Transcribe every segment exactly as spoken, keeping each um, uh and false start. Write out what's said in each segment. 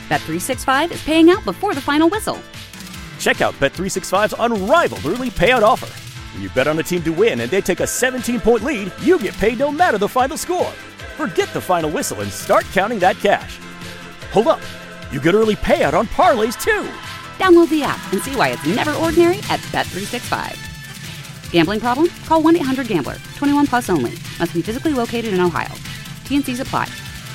Bet three sixty-five is paying out before the final whistle. Check out Bet three sixty-five's unrivaled early payout offer. When you bet on a team to win and they take a seventeen-point lead, you get paid no matter the final score. Forget the final whistle and start counting that cash. Hold up. You get early payout on parlays, too. Download the app and see why it's never ordinary at Bet three sixty-five. Gambling problem? Call one eight hundred gambler. twenty-one plus only. Must be physically located in Ohio. T N Cs apply.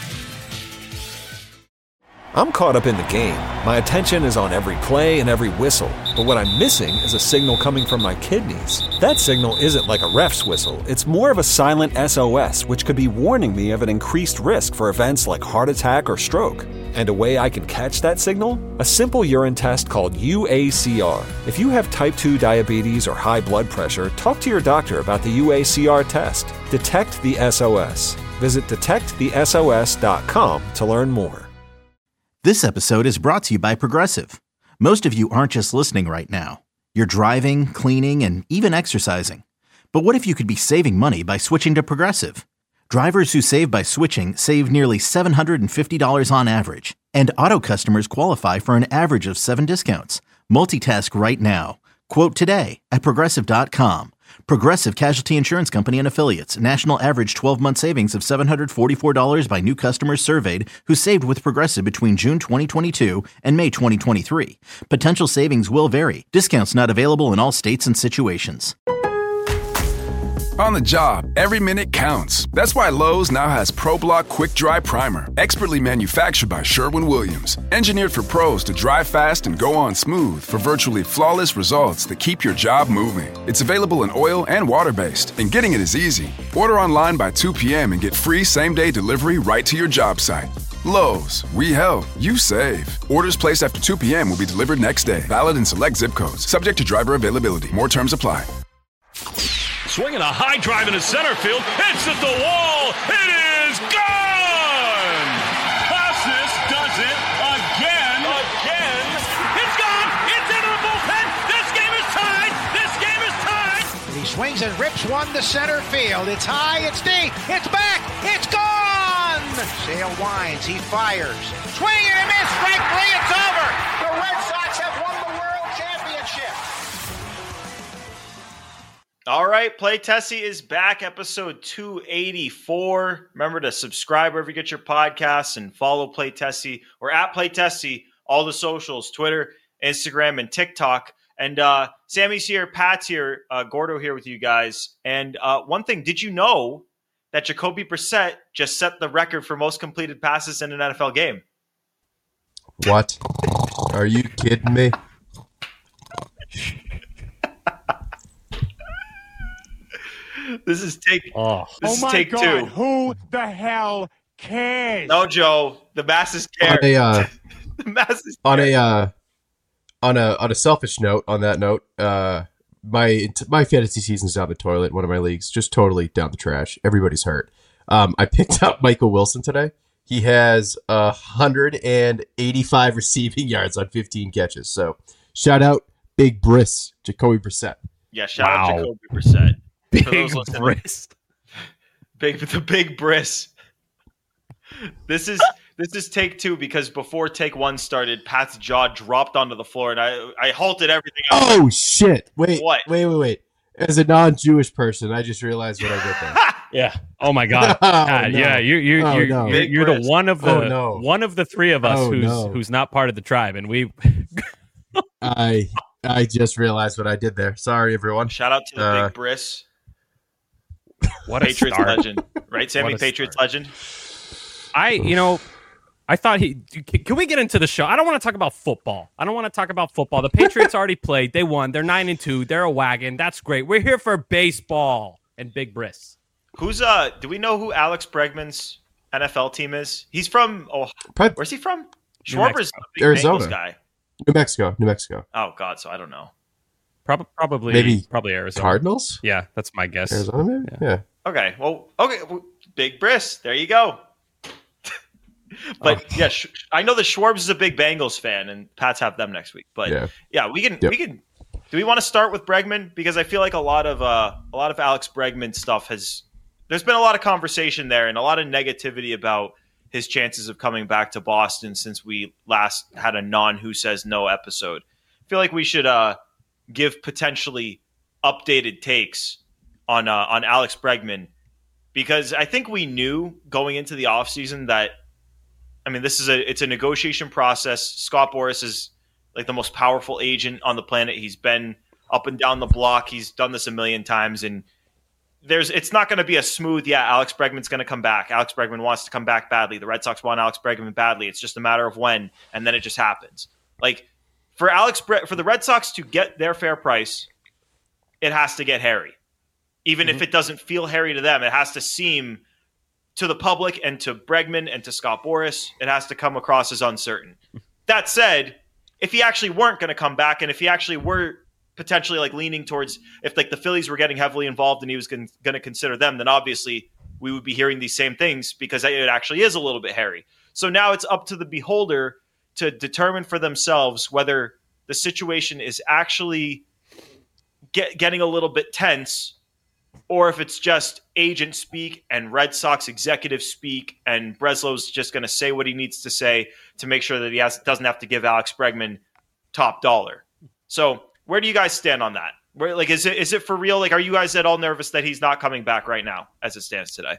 I'm caught up in the game. My attention is on every play and every whistle. But what I'm missing is a signal coming from my kidneys. That signal isn't like a ref's whistle. It's more of a silent S O S, which could be warning me of an increased risk for events like heart attack or stroke. And a way I can catch that signal? A simple urine test called U A C R. If you have type two diabetes or high blood pressure, talk to your doctor about the U A C R test. Detect the S O S. Visit detect the S O S dot com to learn more. This episode is brought to you by Progressive. Most of you aren't just listening right now. You're driving, cleaning, and even exercising. But what if you could be saving money by switching to Progressive? Drivers who save by switching save nearly seven hundred fifty dollars on average. And auto customers qualify for an average of seven discounts. Multitask right now. Quote today at Progressive dot com. Progressive Casualty Insurance Company and Affiliates. National average twelve-month savings of seven hundred forty-four dollars by new customers surveyed who saved with Progressive between June twenty twenty-two and May twenty twenty-three. Potential savings will vary. Discounts not available in all states and situations. On the job, every minute counts. That's why Lowe's now has ProBlock Quick Dry Primer, expertly manufactured by Sherwin-Williams. Engineered for pros to dry fast and go on smooth for virtually flawless results that keep your job moving. It's available in oil and water-based, and getting it is easy. Order online by two p.m. and get free same-day delivery right to your job site. Lowe's, we help, you save. Orders placed after two p.m. will be delivered next day. Valid in select zip codes. Subject to driver availability. More terms apply. Swinging a high drive into center field. It's at the wall. It is gone. Passes does it again. Again. It's gone. It's into the bullpen. This game is tied. This game is tied. He swings and rips one to center field. It's high. It's deep. It's back. It's gone. Sale winds. He fires. Swing and a miss. Strike three. It's over. The Red Sox have won the World Championship. All right, Play Tessie is back, episode two eighty-four. Remember to subscribe wherever you get your podcasts and follow Play Tessie or at Play Tessie, all the socials, Twitter, Instagram, and TikTok. And uh, Sammy's here, Pat's here, uh, Gordo here with you guys. And uh, one thing, did you know that Jacoby Brissett just set the record for most completed passes in an N F L game? What? Are you kidding me? This is take. Oh, this oh is my take God. two. Who the hell cares? No, Joe. The masses care. On a uh, the masses on care. a uh, on a on a selfish note. On that note, uh, my my fantasy season's down the toilet. One of my leagues just totally down the trash. Everybody's hurt. Um, I picked up Michael Wilson today. He has one hundred eighty-five receiving yards on fifteen catches. So shout out Big Briss, Jacoby Brissett. Yeah, shout Wow. out Jacoby Brissett. Big For those listening, Briss. Big the big Briss. This is this is take two because before take one started, Pat's jaw dropped onto the floor and I I halted everything else. Oh shit! Wait, What? wait, wait, wait. As a non-Jewish person, I just realized what I did there. Yeah. Oh my God. Oh, God, no. Yeah. You you Oh, you no. you're, you're the Big one of the Oh, no. one of the three of us Oh, who's no. who's not part of the tribe, and we. I I just realized what I did there. Sorry, everyone. Shout out to the Uh, big Briss. What a Patriots start. legend. Right, Sammy? What a Patriots start. legend. I you know. I thought he. Can we get into the show? I don't want to talk about football. I don't want to talk about football. The Patriots already played. They won. They're nine and two. They're a wagon. That's great. We're here for baseball and Big Briss. Who's uh do we know who Alex Bregman's N F L team is? He's from oh Prob- where's he from? New Schwarber's a big Arizona. Bengals guy. New Mexico, New Mexico. Oh God, so I don't know. Probably, probably, Maybe probably Arizona. Cardinals? Yeah, that's my guess. Arizona, maybe? Yeah. Yeah. Okay, well, okay, well, Big Briss, there you go. But Oh. yeah, Sh- I know that Schwarbs is a big Bengals fan, and Pats have them next week. But yeah, Yeah. we can Yep. we can. Do we want to start with Bregman because I feel like a lot of uh, a lot of Alex Bregman stuff has. There's been a lot of conversation there and a lot of negativity about his chances of coming back to Boston since we last had a non-Who Says No episode. I feel like we should uh, give potentially updated takes on uh, on Alex Bregman, because I think we knew going into the offseason that, I mean, this is a it's a negotiation process. Scott Boras is like the most powerful agent on the planet. He's been up and down the block. He's done this a million times, and there's it's not going to be a smooth, yeah, Alex Bregman's going to come back. Alex Bregman wants to come back badly. The Red Sox want Alex Bregman badly. It's just a matter of when, and then it just happens. Like, for Alex Bre- for the Red Sox to get their fair price, it has to get hairy. Even mm-hmm. if it doesn't feel hairy to them, it has to seem to the public and to Bregman and to Scott Boras, it has to come across as uncertain. That said, if he actually weren't going to come back, and if he actually were potentially like leaning towards, if like the Phillies were getting heavily involved and he was going to consider them, then obviously we would be hearing these same things, because it actually is a little bit hairy. So now it's up to the beholder to determine for themselves whether the situation is actually get, getting a little bit tense, or if it's just agent speak and Red Sox executive speak, and Breslow's just going to say what he needs to say to make sure that he has, doesn't have to give Alex Bregman top dollar. So where do you guys stand on that? Where, like, is it is it for real? Like, are you guys at all nervous that he's not coming back right now as it stands today?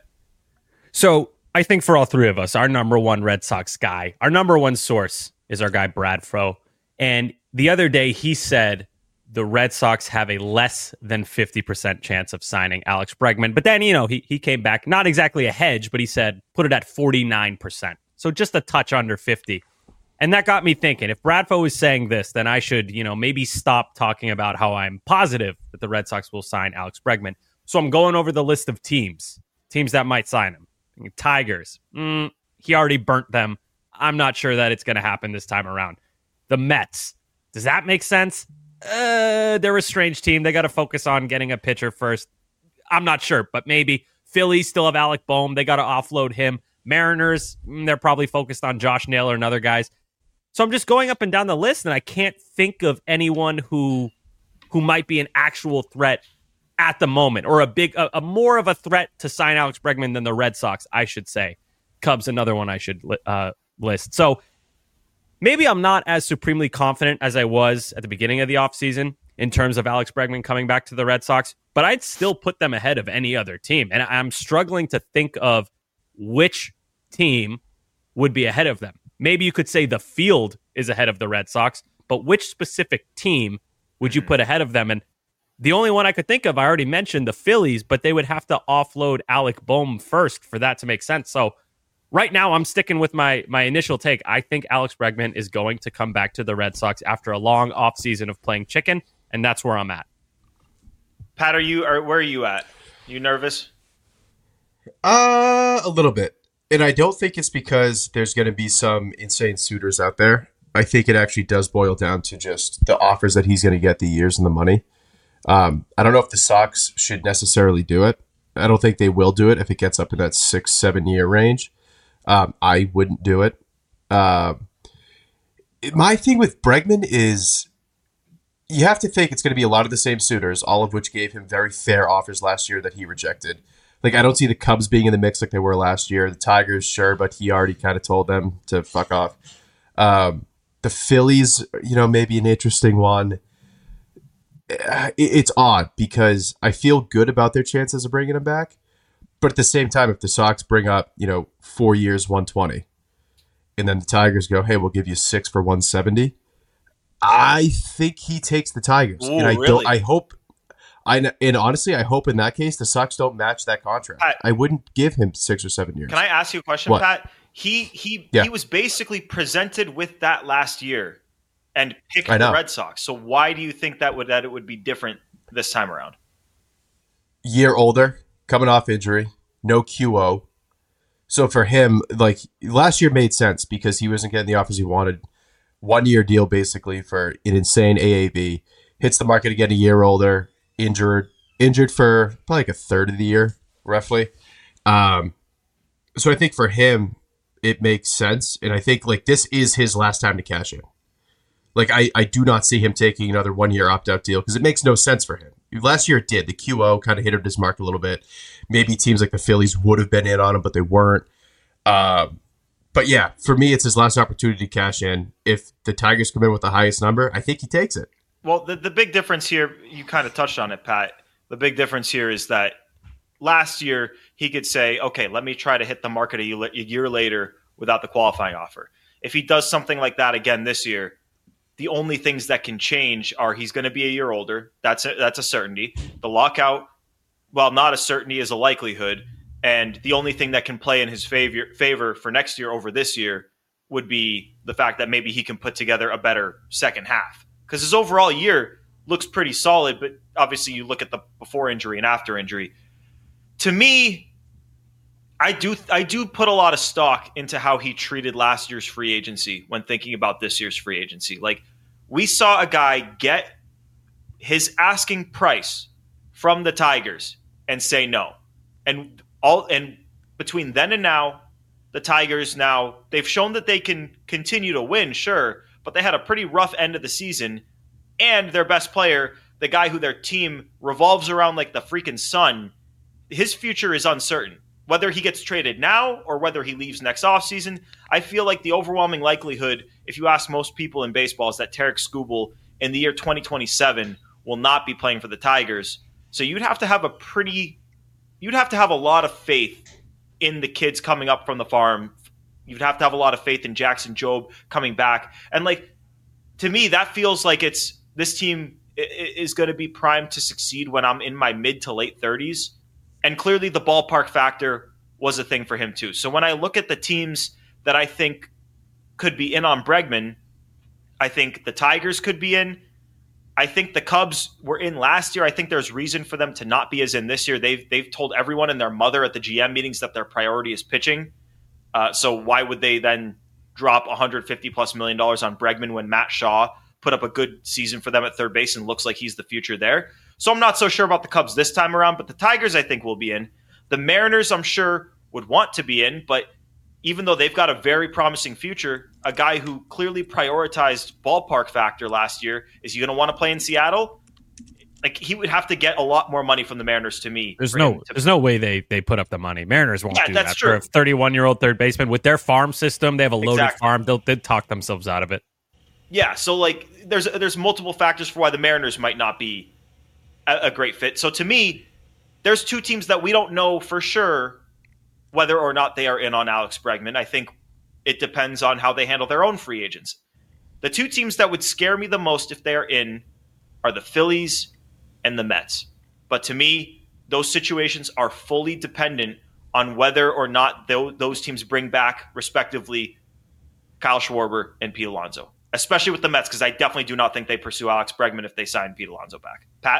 So I think for all three of us, our number one Red Sox guy, our number one source is our guy Brad Fro. And the other day he said the Red Sox have a less than fifty percent chance of signing Alex Bregman. But then, you know, he he came back, not exactly a hedge, but he said put it at forty-nine percent. So just a touch under fifty. And that got me thinking, if Bradfo is saying this, then I should, you know, maybe stop talking about how I'm positive that the Red Sox will sign Alex Bregman. So I'm going over the list of teams, teams that might sign him. Tigers, mm, he already burnt them. I'm not sure that it's going to happen this time around. The Mets, does that make sense? Uh, they're a strange team. They got to focus on getting a pitcher first. I'm not sure, but maybe. Phillies still have Alec Boehm. They got to offload him. Mariners, mm, they're probably focused on Josh Naylor and other guys. So I'm just going up and down the list, and I can't think of anyone who who might be an actual threat at the moment, or a big, a, a more of a threat to sign Alex Bregman than the Red Sox, I should say. Cubs, another one I should uh, list. So maybe I'm not as supremely confident as I was at the beginning of the offseason in terms of Alex Bregman coming back to the Red Sox, but I'd still put them ahead of any other team. And I'm struggling to think of which team would be ahead of them. Maybe you could say the field is ahead of the Red Sox, but which specific team would you put ahead of them? And the only one I could think of, I already mentioned the Phillies, but they would have to offload Alec Boehm first for that to make sense. So right now I'm sticking with my my initial take. I think Alex Bregman is going to come back to the Red Sox after a long offseason of playing chicken, and that's where I'm at. Pat, are you are where are you at? You nervous? Uh, a little bit. And I don't think it's because there's going to be some insane suitors out there. I think it actually does boil down to just the offers that he's going to get, the years and the money. Um, I don't know if the Sox should necessarily do it. I don't think they will do it if it gets up in that six, seven year range. Um, I wouldn't do it. Uh, my thing with Bregman is you have to think it's going to be a lot of the same suitors, all of which gave him very fair offers last year that he rejected. Like, I don't see the Cubs being in the mix like they were last year. The Tigers, sure, but he already kind of told them to fuck off. Um, the Phillies, you know, maybe an interesting one. It's odd because I feel good about their chances of bringing him back. But at the same time, if the Sox bring up, you know, four years, one twenty, and then the Tigers go, hey, we'll give you six for one seventy, I think he takes the Tigers. Ooh, and I really? don't, I hope... I and honestly, I hope in that case the Sox don't match that contract. Pat, I wouldn't give him six or seven years. Can I ask you a question, What? Pat? He he Yeah. he was basically presented with that last year and picked I the know. Red Sox. So why do you think that would that it would be different this time around? Year older, coming off injury, no Q O. So for him, like last year made sense because he wasn't getting the offers he wanted. One year deal basically for an insane A A V. Hits the market again a year older. Injured, injured for probably like a third of the year, roughly. Um, so I think for him, it makes sense, and I think like this is his last time to cash in. Like I, I do not see him taking another one year opt out deal because it makes no sense for him. Last year it did. The Q O kind of hit his mark a little bit. Maybe teams like the Phillies would have been in on him, but they weren't. Um, But yeah, for me, it's his last opportunity to cash in. If the Tigers come in with the highest number, I think he takes it. Well, the, the big difference here, you kind of touched on it, Pat. The big difference here is that last year he could say, okay, let me try to hit the market a year, a year later without the qualifying offer. If he does something like that again this year, the only things that can change are he's going to be a year older. That's a, that's a certainty. The lockout, well, not a certainty, is a likelihood. And the only thing that can play in his favor, favor for next year over this year would be the fact that maybe he can put together a better second half. Because his overall year looks pretty solid, but obviously you look at the before injury and after injury. To me, I do I do put a lot of stock into how he treated last year's free agency when thinking about this year's free agency. Like, we saw a guy get his asking price from the Tigers and say no. And all and between then and now, the Tigers now, they've shown that they can continue to win, sure, but they had a pretty rough end of the season, and their best player, the guy who their team revolves around like the freaking sun, his future is uncertain. Whether he gets traded now or whether he leaves next offseason, I feel like the overwhelming likelihood, if you ask most people in baseball, is that Tarik Skubal in the year twenty twenty-seven will not be playing for the Tigers. So you'd have to have a pretty, you'd have to have a lot of faith in the kids coming up from the farm. You'd have to have a lot of faith in Jackson Jobe coming back. And like, to me, that feels like it's, this team is going to be primed to succeed when I'm in my mid to late thirties. And clearly the ballpark factor was a thing for him too. So when I look at the teams that I think could be in on Bregman, I think the Tigers could be in. I think the Cubs were in last year. I think there's reason for them to not be as in this year. They've they've told everyone and their mother at the G M meetings that their priority is pitching. Uh, so why would they then drop one hundred fifty plus million dollars on Bregman when Matt Shaw put up a good season for them at third base and looks like he's the future there? So I'm not so sure about the Cubs this time around, but the Tigers I think will be in. The Mariners I'm sure would want to be in, but even though they've got a very promising future, a guy who clearly prioritized ballpark factor last year, is he going to want to play in Seattle? Like, he would have to get a lot more money from the Mariners to me. There's no to there's no way they they put up the money. Mariners won't yeah, do that's that. True. For a thirty-one-year-old third baseman with their farm system, they have a loaded Exactly. farm. They'll they'll talk themselves out of it. Yeah, so like there's there's multiple factors for why the Mariners might not be a, a great fit. So to me, there's two teams that we don't know for sure whether or not they are in on Alex Bregman. I think it depends on how they handle their own free agents. The two teams that would scare me the most if they are in are the Phillies and the Mets. But to me, those situations are fully dependent on whether or not th- those teams bring back, respectively, Kyle Schwarber and Pete Alonso. Especially with the Mets, because I definitely do not think they pursue Alex Bregman if they sign Pete Alonso back. Pat?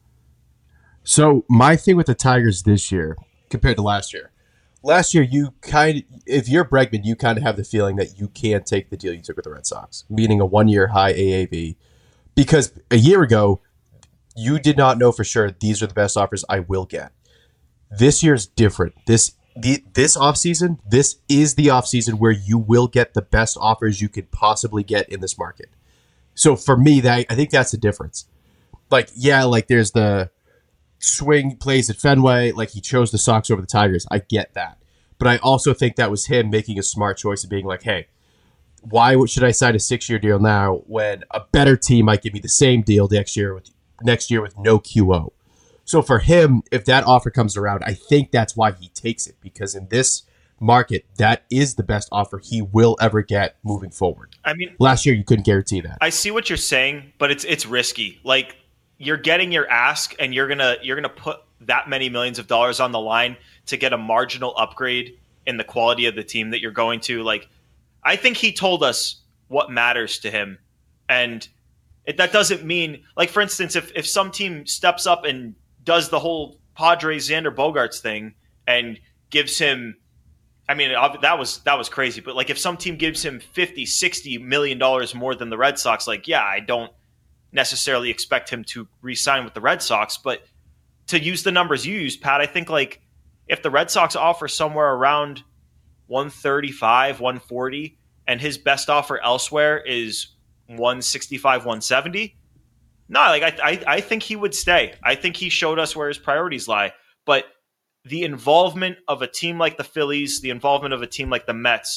So my thing with the Tigers this year compared to last year, last year you kind of, if you're Bregman, you kind of have the feeling that you can't take the deal you took with the Red Sox, meaning a one-year high A A V, because a year ago you did not know for sure these are the best offers I will get. This year's different. This the, this offseason, this is the offseason where you will get the best offers you could possibly get in this market. So for me, that I think that's the difference. Like, yeah, like there's the swing plays at Fenway, like he chose the Sox over the Tigers. I get that. But I also think that was him making a smart choice of being like, hey, why should I sign a six-year deal now when a better team might give me the same deal next year with next year with no Q O? So for him, if that offer comes around, I think that's why he takes it, because in this market, that is the best offer he will ever get moving forward. I mean, last year you couldn't guarantee that. I see what you're saying, but it's it's risky. Like, you're getting your ask, and you're gonna you're gonna put that many millions of dollars on the line to get a marginal upgrade in the quality of the team that you're going to. Like, I think he told us what matters to him, and it, that doesn't mean, like, for instance, if if some team steps up and does the whole Padres Xander Bogaerts thing and gives him, I mean, that was that was crazy, but like if some team gives him fifty, sixty million dollars more than the Red Sox, like, yeah, I don't necessarily expect him to re-sign with the Red Sox, but to use the numbers you used, Pat, I think like if the Red Sox offer somewhere around one thirty-five, one forty, and his best offer elsewhere is one sixty-five, one seventy, no, like I, I, I think he would stay. I think he showed us where his priorities lie. But the involvement of a team like the Phillies, the involvement of a team like the Mets,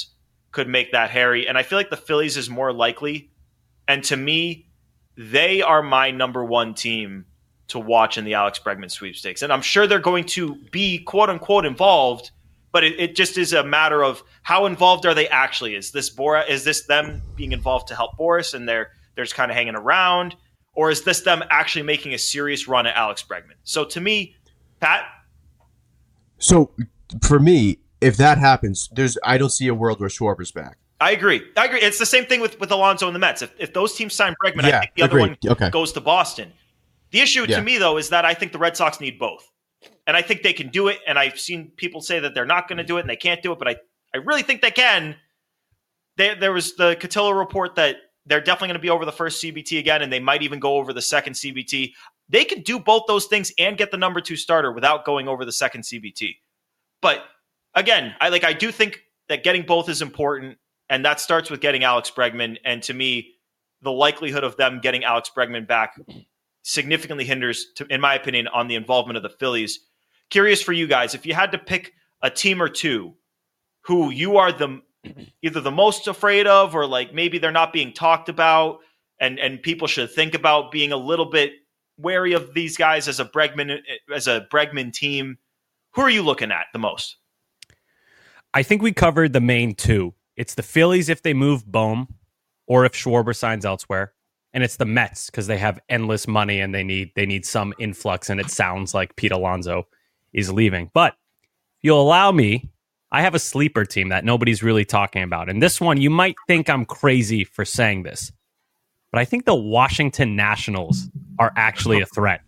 could make that hairy. And I feel like the Phillies is more likely. And to me, they are my number one team to watch in the Alex Bregman sweepstakes. And I'm sure they're going to be quote unquote involved, but it, it just is a matter of how involved are they actually? Is this Bora, is this them being involved to help Boris and they're they're just kind of hanging around? Or is this them actually making a serious run at Alex Bregman? So to me, Pat? So for me, if that happens, there's I don't see a world where Schwarber's back. I agree. I agree. It's the same thing with, with Alonso and the Mets. If if those teams sign Bregman, Yeah, I think the agreed. other one Okay. goes to Boston. The issue Yeah. to me, though, is that I think the Red Sox need both. And I think they can do it. And I've seen people say that they're not going to do it and they can't do it, but I, I really think they can. They, there was the Cotillo report that they're definitely going to be over the first C B T again, and they might even go over the second C B T. They can do both those things and get the number two starter without going over the second C B T. But again, I like I do think that getting both is important, and that starts with getting Alex Bregman. And to me, the likelihood of them getting Alex Bregman back significantly hinders, to, in my opinion, on the involvement of the Phillies. Curious for you guys, if you had to pick a team or two who you are the either the most afraid of, or like maybe they're not being talked about, and and people should think about being a little bit wary of these guys as a Bregman as a Bregman team, who are you looking at the most? I think we covered the main two. It's the Phillies if they move Bohm, or if Schwarber signs elsewhere, and it's the Mets because they have endless money and they need they need some influx. And it sounds like Pete Alonso is leaving. But if you'll allow me, I have a sleeper team that nobody's really talking about, and this one you might think I'm crazy for saying this, but I think the Washington Nationals are actually a threat.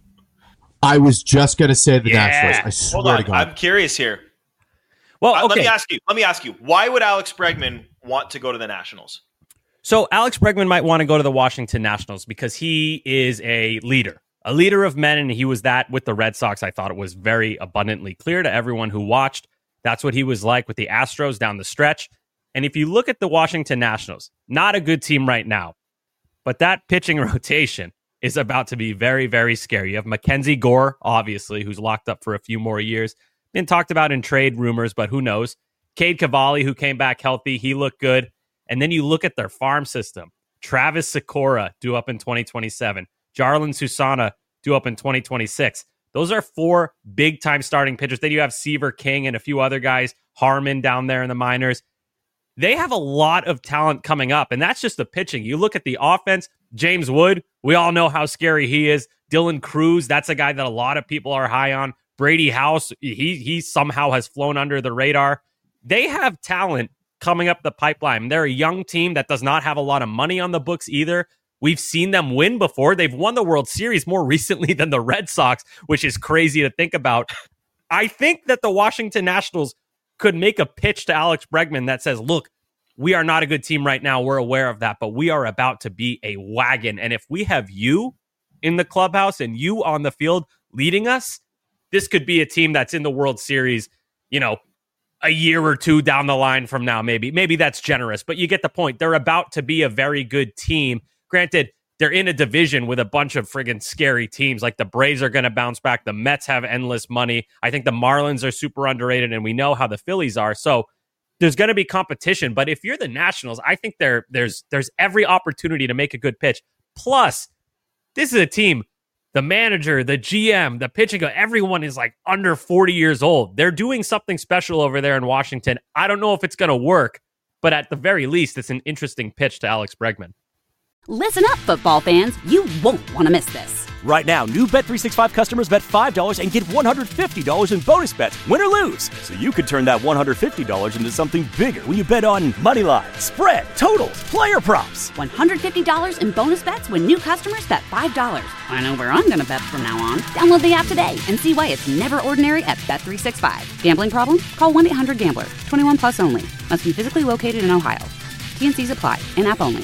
I was just going to say the Yeah. Nationals. I swear Hold on, to God. I'm curious here. Well, Uh, okay. Let me ask you. Let me ask you. Why would Alex Bregman want to go to the Nationals? So Alex Bregman might want to go to the Washington Nationals because he is a leader, a leader of men, and he was that with the Red Sox. I thought it was very abundantly clear to everyone who watched. That's what he was like with the Astros down the stretch. And if you look at the Washington Nationals, not a good team right now, but that pitching rotation is about to be very, very scary. You have Mackenzie Gore, obviously, who's locked up for a few more years. Been talked about in trade rumors, but who knows? Cade Cavalli, who came back healthy, he looked good. And then you look at their farm system. Travis Sikora, due up in twenty twenty-seven. Jarlin Susana, due up in twenty twenty-six. Those are four big-time starting pitchers. Then you have Seaver King and a few other guys, Harmon down there in the minors. They have a lot of talent coming up, and that's just the pitching. You look at the offense, James Wood, we all know how scary he is. Dylan Cruz, that's a guy that a lot of people are high on. Brady House, he he somehow has flown under the radar. They have talent coming up the pipeline. They're a young team that does not have a lot of money on the books either. We've seen them win before. They've won the World Series more recently than the Red Sox, which is crazy to think about. I think that the Washington Nationals could make a pitch to Alex Bregman that says, look, we are not a good team right now. We're aware of that, but we are about to be a wagon. And if we have you in the clubhouse and you on the field leading us, this could be a team that's in the World Series, you know, a year or two down the line from now, maybe. Maybe that's generous, but you get the point. They're about to be a very good team. Granted, they're in a division with a bunch of friggin' scary teams. Like the Braves are going to bounce back. The Mets have endless money. I think the Marlins are super underrated, and we know how the Phillies are. So there's going to be competition. But if you're the Nationals, I think there, there's there's every opportunity to make a good pitch. Plus, this is a team, the manager, the G M, the pitching, everyone is like under forty years old. They're doing something special over there in Washington. I don't know if it's going to work, but at the very least, it's an interesting pitch to Alex Bregman. Listen up, football fans. You won't want to miss this. Right now, new Bet three sixty-five customers bet five dollars and get one hundred fifty dollars in bonus bets, win or lose. So you could turn that one hundred fifty dollars into something bigger when you bet on money line, spread, totals, player props. one hundred fifty dollars in bonus bets when new customers bet five dollars. I know where I'm going to bet from now on. Download the app today and see why it's never ordinary at Bet three sixty-five. Gambling problem? Call one eight hundred gambler. twenty-one plus only. Must be physically located in Ohio. T N Cs apply. In-app only.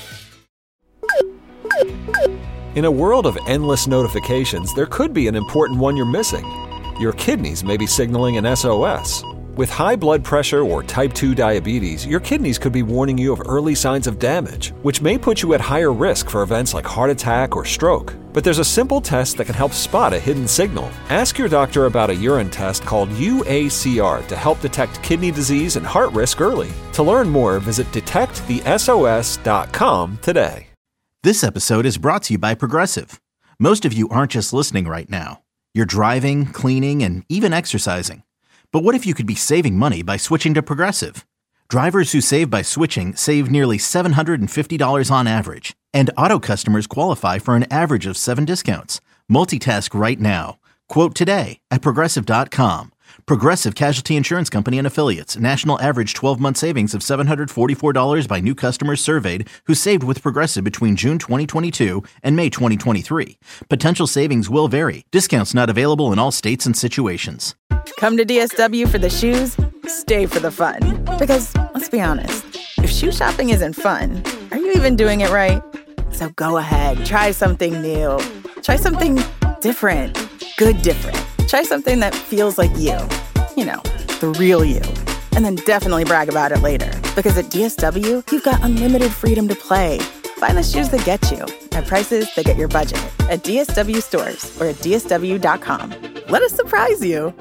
In a world of endless notifications, there could be an important one you're missing. Your kidneys may be signaling an S O S. With high blood pressure or type two diabetes, your kidneys could be warning you of early signs of damage, which may put you at higher risk for events like heart attack or stroke. But there's a simple test that can help spot a hidden signal. Ask your doctor about a urine test called U A C R to help detect kidney disease and heart risk early. To learn more, visit detect the S O S dot com today. This episode is brought to you by Progressive. Most of you aren't just listening right now. You're driving, cleaning, and even exercising. But what if you could be saving money by switching to Progressive? Drivers who save by switching save nearly seven hundred fifty dollars on average. And auto customers qualify for an average of seven discounts. Multitask right now. Quote today at Progressive dot com. Progressive Casualty Insurance Company and Affiliates. National average twelve-month savings of seven hundred forty-four dollars by new customers surveyed who saved with Progressive between June twenty twenty-two and May twenty twenty-three. Potential savings will vary. Discounts not available in all states and situations. Come to D S W for the shoes, stay for the fun. Because, let's be honest, if shoe shopping isn't fun, are you even doing it right? So go ahead, try something new. Try something different. Good different. Try something that feels like you. You know, the real you. And then definitely brag about it later. Because at D S W, you've got unlimited freedom to play. Find the shoes that get you at prices that get your budget at D S W stores or at D S W dot com. Let us surprise you.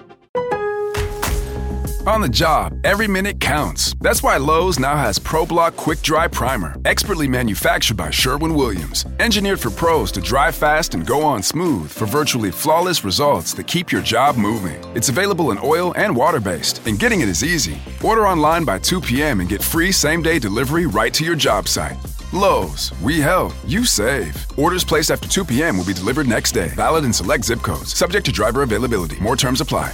On the job, every minute counts. That's why Lowe's now has ProBlock Quick Dry Primer, expertly manufactured by Sherwin-Williams. Engineered for pros to dry fast and go on smooth for virtually flawless results that keep your job moving. It's available in oil and water-based, and getting it is easy. Order online by two p.m. and get free same-day delivery right to your job site. Lowe's, we help, you save. Orders placed after two p.m. will be delivered next day. Valid in select zip codes. Subject to driver availability. More terms apply.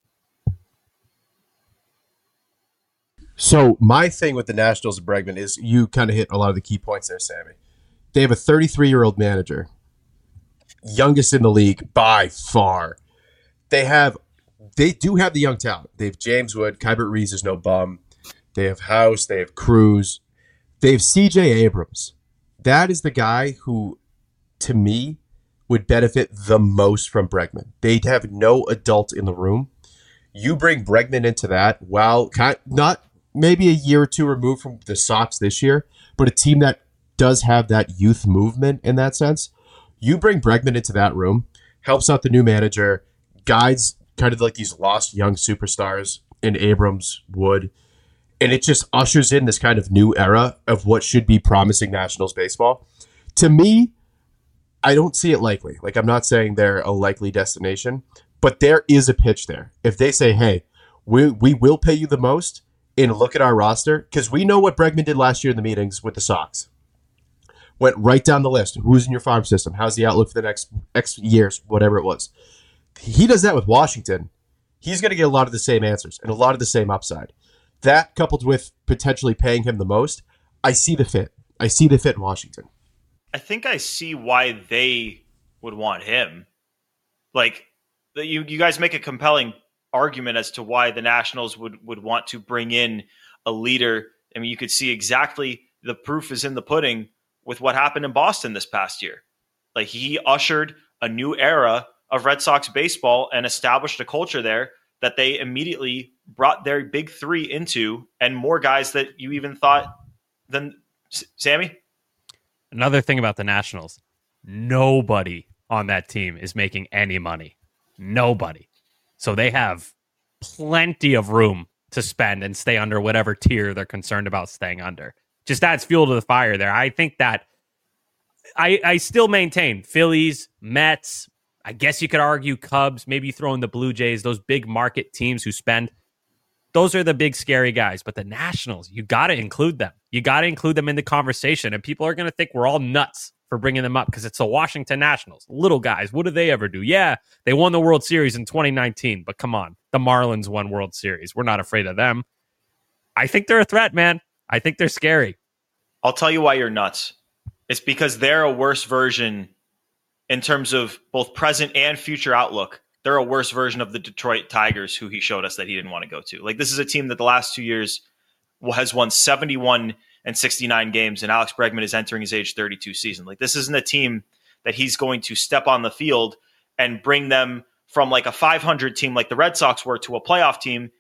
So my thing with the Nationals and Bregman is you kind of hit a lot of the key points there, Sammy. They have a thirty-three-year-old manager, youngest in the league by far. They have, they do have the young talent. They have James Wood, Kybert Reese is no bum. They have House, they have Cruz, they have C J Abrams. That is the guy who, to me, would benefit the most from Bregman. They have no adult in the room. You bring Bregman into that, while not maybe a year or two removed from the Sox this year, but a team that does have that youth movement in that sense. You bring Bregman into that room, helps out the new manager, guides kind of like these lost young superstars in Abrams, Wood, and it just ushers in this kind of new era of what should be promising Nationals baseball. To me, I don't see it likely. Like, I'm not saying they're a likely destination, but there is a pitch there. If they say, hey, we we will pay you the most, and look at our roster, because we know what Bregman did last year in the meetings with the Sox. Went right down the list. Who's in your farm system? How's the outlook for the next X years? Whatever it was. He does that with Washington. He's going to get a lot of the same answers and a lot of the same upside. That coupled with potentially paying him the most, I see the fit. I see the fit in Washington. I think I see why they would want him. Like, you, you guys make a compelling argument as to why the Nationals would, would want to bring in a leader. I mean, you could see exactly the proof is in the pudding with what happened in Boston this past year. Like, he ushered a new era of Red Sox baseball and established a culture there that they immediately brought their big three into, and more guys that you even thought than Sammy. Another thing about the Nationals, nobody on that team is making any money. Nobody. So they have plenty of room to spend and stay under whatever tier they're concerned about staying under. Just adds fuel to the fire there. I think that I, I still maintain Phillies, Mets, I guess you could argue Cubs, maybe throw in the Blue Jays, those big market teams who spend. Those are the big scary guys. But the Nationals, you got to include them. You got to include them in the conversation. And people are going to think we're all nuts for bringing them up because it's the Washington Nationals. Little guys, what do they ever do? Yeah, they won the World Series in twenty nineteen, but come on. The Marlins won World Series. We're not afraid of them. I think they're a threat, man. I think they're scary. I'll tell you why you're nuts. It's because they're a worse version in terms of both present and future outlook. They're a worse version of the Detroit Tigers, who he showed us that he didn't want to go to. Like, this is a team that the last two years has won seventy-one and sixty-nine games, and Alex Bregman is entering his age thirty-two season. Like, this isn't a team that he's going to step on the field and bring them from like a five hundred team like the Red Sox were to a playoff team.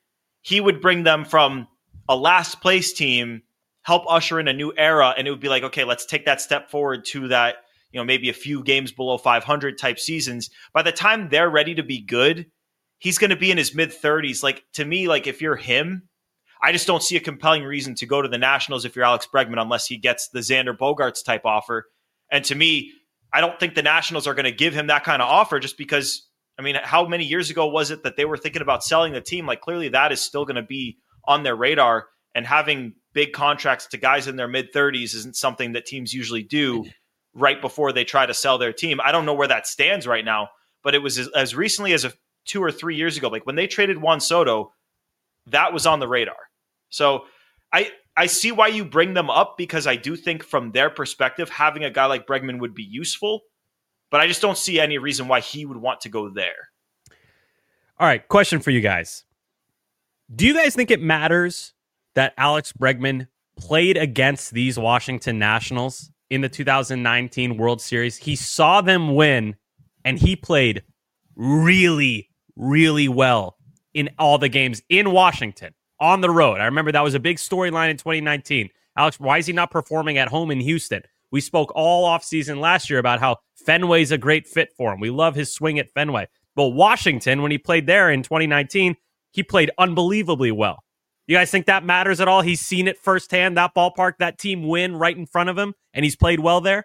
he would bring them from a last place team, help usher in a new era, and it would be like, okay, let's take that step forward to that, you know, maybe a few games below five hundred type seasons. By the time they're ready to be good, he's going to be in his mid thirties. Like, to me, like if you're him, I just don't see a compelling reason to go to the Nationals if you're Alex Bregman, unless he gets the Xander Bogaerts type offer. And to me, I don't think the Nationals are going to give him that kind of offer just because, I mean, how many years ago was it that they were thinking about selling the team? Like, clearly that is still going to be on their radar, and having big contracts to guys in their mid thirties isn't something that teams usually do right before they try to sell their team. I don't know where that stands right now, but it was as, as recently as a, two or three years ago. Like when they traded Juan Soto, that was on the radar. So I I see why you bring them up, because I do think from their perspective, having a guy like Bregman would be useful, but I just don't see any reason why he would want to go there. All right, question for you guys. Do you guys think it matters that Alex Bregman played against these Washington Nationals in the two thousand nineteen World Series? He saw them win, and he played really, really well in all the games in Washington, on the road. I remember that was a big storyline in twenty nineteen. Alex, why is he not performing at home in Houston? We spoke all offseason last year about how Fenway's a great fit for him. We love his swing at Fenway. But Washington, when he played there in twenty nineteen, he played unbelievably well. You guys think that matters at all? He's seen it firsthand, that ballpark, that team win right in front of him, and he's played well there?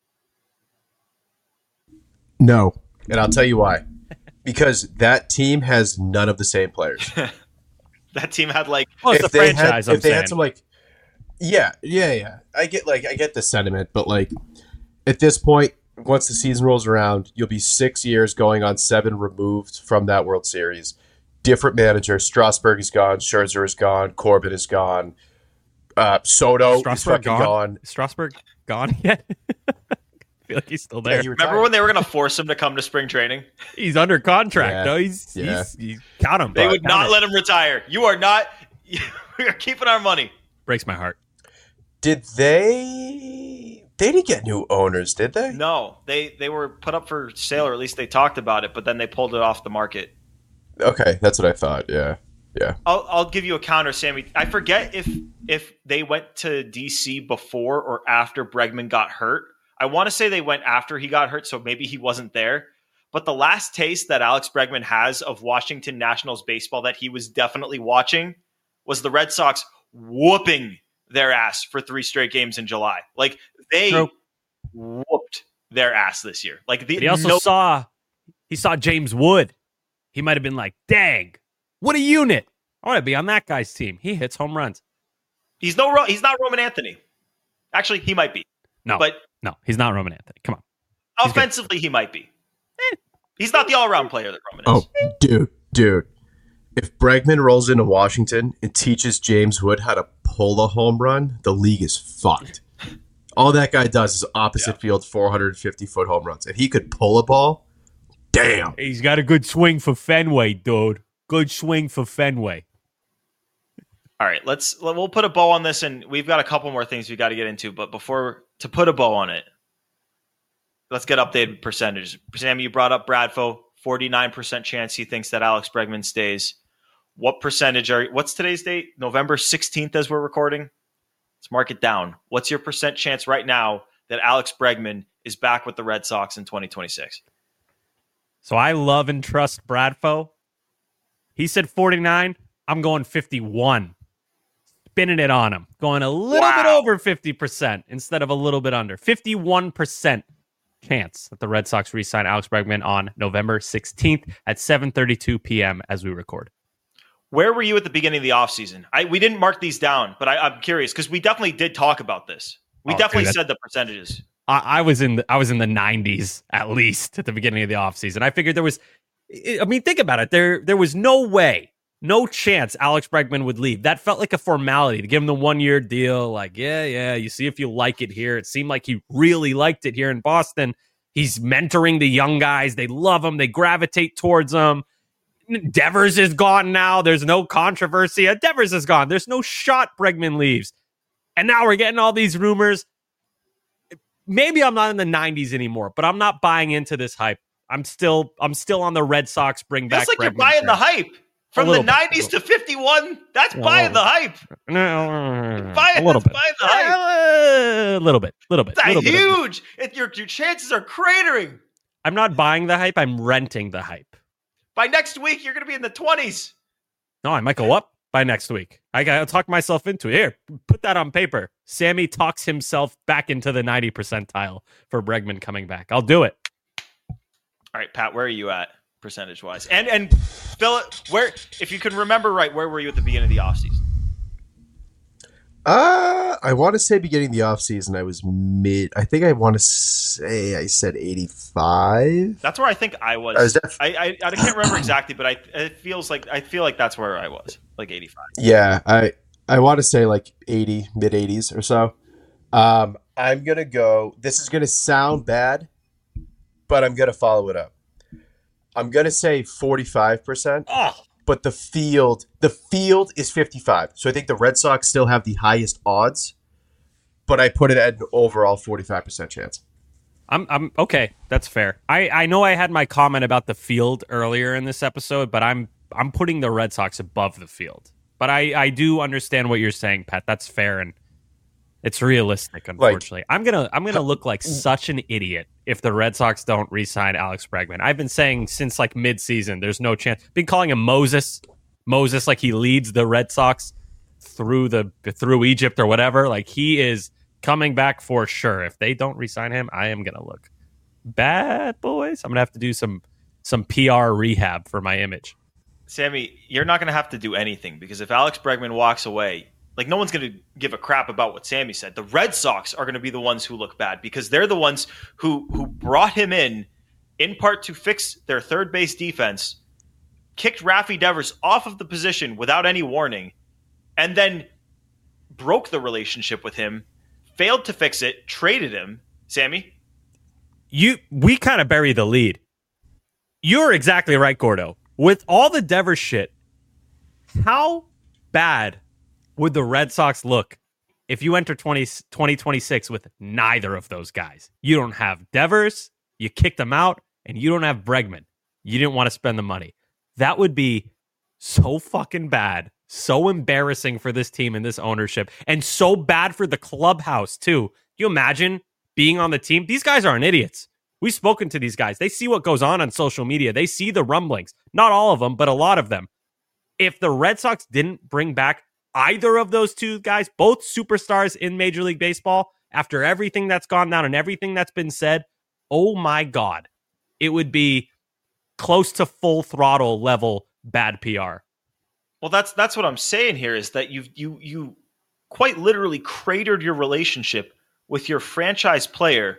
No, and I'll tell you why. Because that team has none of the same players. That team had like... Well, it's if the they franchise, had, I'm if they saying. had some like... Yeah, yeah, yeah. I get like I get the sentiment, but like at this point, once the season rolls around, you'll be six years going on seven removed from that World Series. Different manager. Strasburg is gone. Scherzer is gone. Corbin is gone. Uh, Soto Strasburg is fucking gone? gone. Is Strasburg gone yet? I feel like he's still there. Yeah, Remember when they were going to force him to come to spring training? He's under contract. Yeah. No, he's, Yeah. he's, he's count him. They bud. would Count not it. let him retire. You are not... We are keeping our money. Breaks my heart. Did they? They didn't get new owners, did they? No, they, they were put up for sale, or at least they talked about it, but then they pulled it off the market. Okay, that's what I thought. Yeah, yeah. I'll I'll give you a counter, Sammy. I forget if if they went to D C before or after Bregman got hurt. I want to say they went after he got hurt, so maybe he wasn't there. But the last taste that Alex Bregman has of Washington Nationals baseball that he was definitely watching was the Red Sox whooping their ass for three straight games in July. Like they True. whooped their ass this year. Like the, But he also no, saw he saw James Wood. He might have been like, dang, what a unit. I want to be on that guy's team. He hits home runs. he's no Ro- he's not Roman Anthony. Actually, he might be. No, But no, he's not Roman Anthony. Come on. He's good. offensively, he might be. Eh, he's not the all-around player that Roman is. Oh, dude, dude. If Bregman rolls into Washington and teaches James Wood how to pull a home run, the league is fucked. All that guy does is opposite Yeah. field four hundred fifty foot home runs. If he could pull a ball, damn. He's got a good swing for Fenway, dude. Good swing for Fenway. All right, let's we'll put a bow on this, and we've got a couple more things we got to get into. But before to put a bow on it, let's get updated percentages. Sammy, you brought up Bradfo, forty-nine percent chance he thinks that Alex Bregman stays. What percentage are? What's today's date? November sixteenth, as we're recording. Let's mark it down. What's your percent chance right now that Alex Bregman is back with the Red Sox in twenty twenty-six? So I love and trust Bradfo. He said forty-nine. I'm going fifty-one. Spinning it on him. Going a little Wow. bit over fifty percent instead of a little bit under. fifty-one percent chance that the Red Sox re-sign Alex Bregman on November sixteenth at seven thirty-two p.m. as we record. Where were you at the beginning of the offseason? I we didn't mark these down, but I, I'm curious because we definitely did talk about this. We Oh, definitely dude, said the percentages. I, I was in the, I was in the nineties at least at the beginning of the offseason. I figured there was, I mean, think about it. There there was no way, no chance Alex Bregman would leave. That felt like a formality to give him the one year deal. Like, yeah, yeah, you see if you like it here. It seemed like he really liked it here in Boston. He's mentoring the young guys. They love him. They gravitate towards him. Devers is gone now. There's no controversy. Devers is gone. There's no shot Bregman leaves. And now we're getting all these rumors. Maybe I'm not in the nineties anymore, but I'm not buying into this hype. I'm still I'm still on the Red Sox bring back Feels like you're Bregman buying train. the hype. From the nineties to fifty-one, that's buying the hype. No, buying, a little bit. Buying the hype. A little bit, little bit. That's little huge. Bit it, your, your chances are cratering. I'm not buying the hype. I'm renting the hype. By next week, you're going to be in the twenties. No, I might go up by next week. I got to talk myself into it. Here, put that on paper. Sammy talks himself back into the ninety percentile for Bregman coming back. I'll do it. All right, Pat, where are you at? Percentage wise, and and Phil, where if you can remember right, where were you at the beginning of the offseason? Uh, I want to say beginning of the offseason, I was mid. I think I want to say I said eighty-five. That's where I think I was. I, was def- I, I I can't remember exactly, but I it feels like I feel like that's where I was, like eighty-five. Yeah, I I want to say like eighty, mid eighties or so. Um, I'm gonna go. This is gonna sound bad, but I'm gonna follow it up. I'm going to say forty-five percent, oh. but the field the field is fifty-five. So I think the Red Sox still have the highest odds, but I put it at an overall forty-five percent chance. I'm I'm okay, that's fair. I, I know I had my comment about the field earlier in this episode, but I'm I'm putting the Red Sox above the field. But I, I do understand what you're saying, Pat. That's fair and it's realistic, unfortunately. Like, I'm gonna I'm gonna look like such an idiot if the Red Sox don't re-sign Alex Bregman. I've been saying since like mid-season, there's no chance. Been calling him Moses, Moses, like he leads the Red Sox through the through Egypt or whatever. Like he is coming back for sure. If they don't re-sign him, I am gonna look bad, boys. I'm gonna have to do some some P R rehab for my image. Sammy, you're not gonna have to do anything because if Alex Bregman walks away. Like, no one's going to give a crap about what Sammy said. The Red Sox are going to be the ones who look bad because they're the ones who who brought him in, in part to fix their third base defense, kicked Rafi Devers off of the position without any warning, and then broke the relationship with him, failed to fix it, traded him. Sammy? You, we kind of bury the lead. You're exactly right, Gordo. With all the Devers shit, how bad would the Red Sox look if you enter twenty twenty-six with neither of those guys? You don't have Devers, you kicked them out, and you don't have Bregman. You didn't want to spend the money. That would be so fucking bad, so embarrassing for this team and this ownership, and so bad for the clubhouse, too. You imagine being on the team? These guys aren't idiots. We've spoken to these guys. They see what goes on on social media. They see the rumblings. Not all of them, but a lot of them. If the Red Sox didn't bring back either of those two guys, both superstars in Major League Baseball, after everything that's gone down and everything that's been said, oh my God, it would be close to full throttle level bad P R. Well, that's that's what I'm saying here is that you you you quite literally cratered your relationship with your franchise player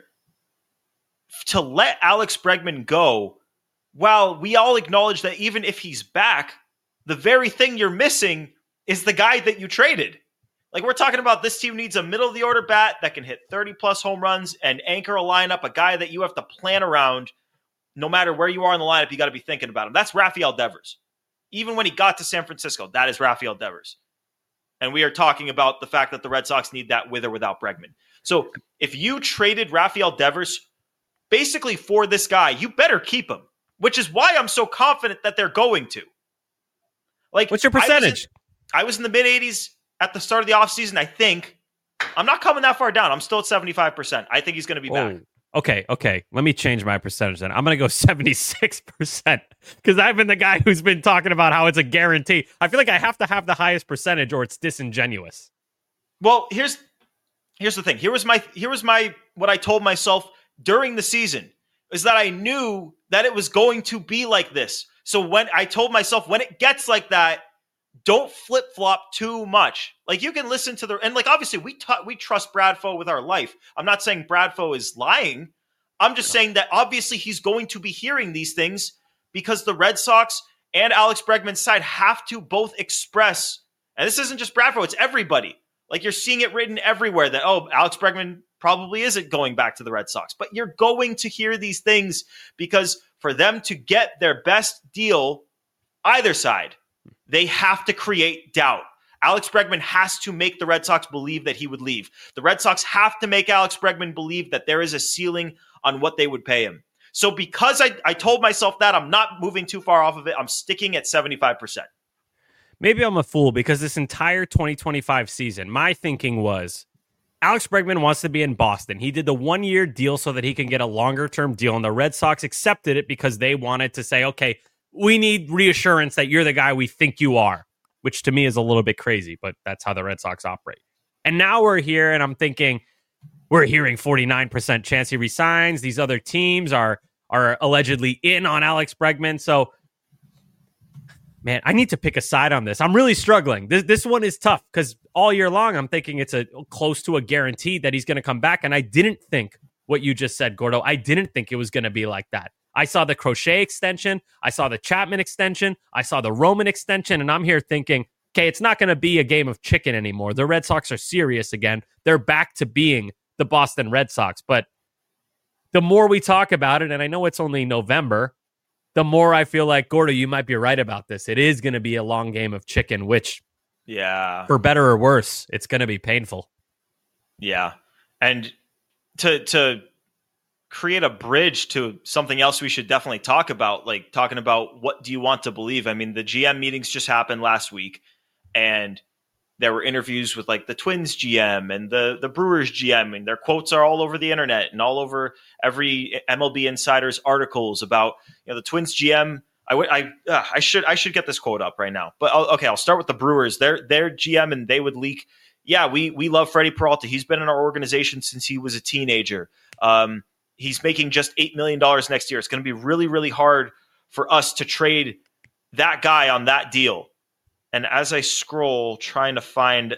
to let Alex Bregman go while we all acknowledge that even if he's back, the very thing you're missing is the guy that you traded. Like we're talking about this team needs a middle of the order bat that can hit thirty plus home runs and anchor a lineup, a guy that you have to plan around no matter where you are in the lineup, you got to be thinking about him. That's Rafael Devers. Even when he got to San Francisco, that is Rafael Devers. And we are talking about the fact that the Red Sox need that with or without Bregman. So if you traded Rafael Devers basically for this guy, you better keep him, which is why I'm so confident that they're going to. Like, what's your percentage? I was in the mid-eighties at the start of the offseason, I think. I'm not coming that far down. I'm still at seventy-five percent. I think he's going to be oh, back. Okay, okay. Let me change my percentage then. I'm going to go seventy-six percent because I've been the guy who's been talking about how it's a guarantee. I feel like I have to have the highest percentage or it's disingenuous. Well, here's here's the thing. Here was my here was my what I told myself during the season is that I knew that it was going to be like this. So when I told myself when it gets like that, don't flip-flop too much. Like, you can listen to the... And, like, obviously, we t- we trust Bradfo with our life. I'm not saying Bradfo is lying. I'm just saying that, obviously, he's going to be hearing these things because the Red Sox and Alex Bregman's side have to both express... And this isn't just Bradfo, it's everybody. Like, you're seeing it written everywhere that, oh, Alex Bregman probably isn't going back to the Red Sox. But you're going to hear these things because for them to get their best deal, either side... they have to create doubt. Alex Bregman has to make the Red Sox believe that he would leave. The Red Sox have to make Alex Bregman believe that there is a ceiling on what they would pay him. So because I, I told myself that, I'm not moving too far off of it. I'm sticking at seventy-five percent. maybe I'm a fool because this entire twenty twenty-five season, my thinking was Alex Bregman wants to be in Boston. He did the one-year deal so that he can get a longer-term deal, and the Red Sox accepted it because they wanted to say, okay, we need reassurance that you're the guy we think you are, which to me is a little bit crazy, but that's how the Red Sox operate. And now we're here, and I'm thinking, we're hearing forty-nine percent chance he resigns. These other teams are are allegedly in on Alex Bregman. So, man, I need to pick a side on this. I'm really struggling. This this one is tough because all year long I'm thinking it's a close to a guarantee that he's going to come back. And I didn't think what you just said, Gordo. I didn't think it was going to be like that. I saw the Crochet extension. I saw the Chapman extension. I saw the Roman extension. And I'm here thinking, okay, it's not going to be a game of chicken anymore. The Red Sox are serious again. They're back to being the Boston Red Sox. But the more we talk about it, and I know it's only November, the more I feel like, Gordo, you might be right about this. It is going to be a long game of chicken, which, yeah, for better or worse, it's going to be painful. Yeah. And to to create a bridge to something else we should definitely talk about, like talking about what do you want to believe? I mean, the G M meetings just happened last week, and there were interviews with like the Twins G M and the, the Brewers G M, and their quotes are all over the internet and all over every M L B Insider's articles about, you know, the Twins G M. I, w- I, uh, I should I should get this quote up right now. But I'll, okay, I'll start with the Brewers. Their their G M, and they would leak, yeah, we we love Freddie Peralta. He's been in our organization since he was a teenager. Um, he's making just eight million dollars next year. It's going to be really, really hard for us to trade that guy on that deal. And as I scroll, trying to find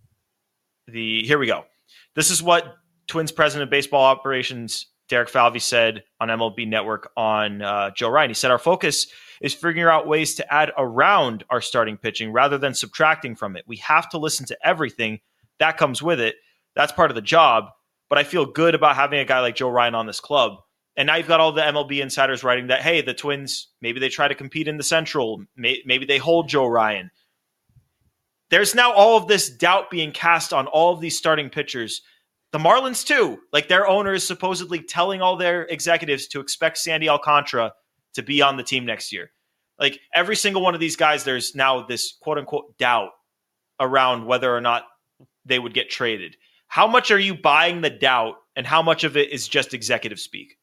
the, here we go. This is what Twins president of baseball operations, Derek Falvey, said on M L B Network on uh, Joe Ryan. He said, our focus is figuring out ways to add around our starting pitching rather than subtracting from it. We have to listen to everything that comes with it. That's part of the job. But I feel good about having a guy like Joe Ryan on this club. And now you've got all the M L B insiders writing that, hey, the Twins, maybe they try to compete in the Central. Maybe they hold Joe Ryan. There's now all of this doubt being cast on all of these starting pitchers. The Marlins, too. Like, their owner is supposedly telling all their executives to expect Sandy Alcantara to be on the team next year. Like, every single one of these guys, there's now this quote-unquote doubt around whether or not they would get traded. How much are you buying the doubt, and how much of it is just executive speak?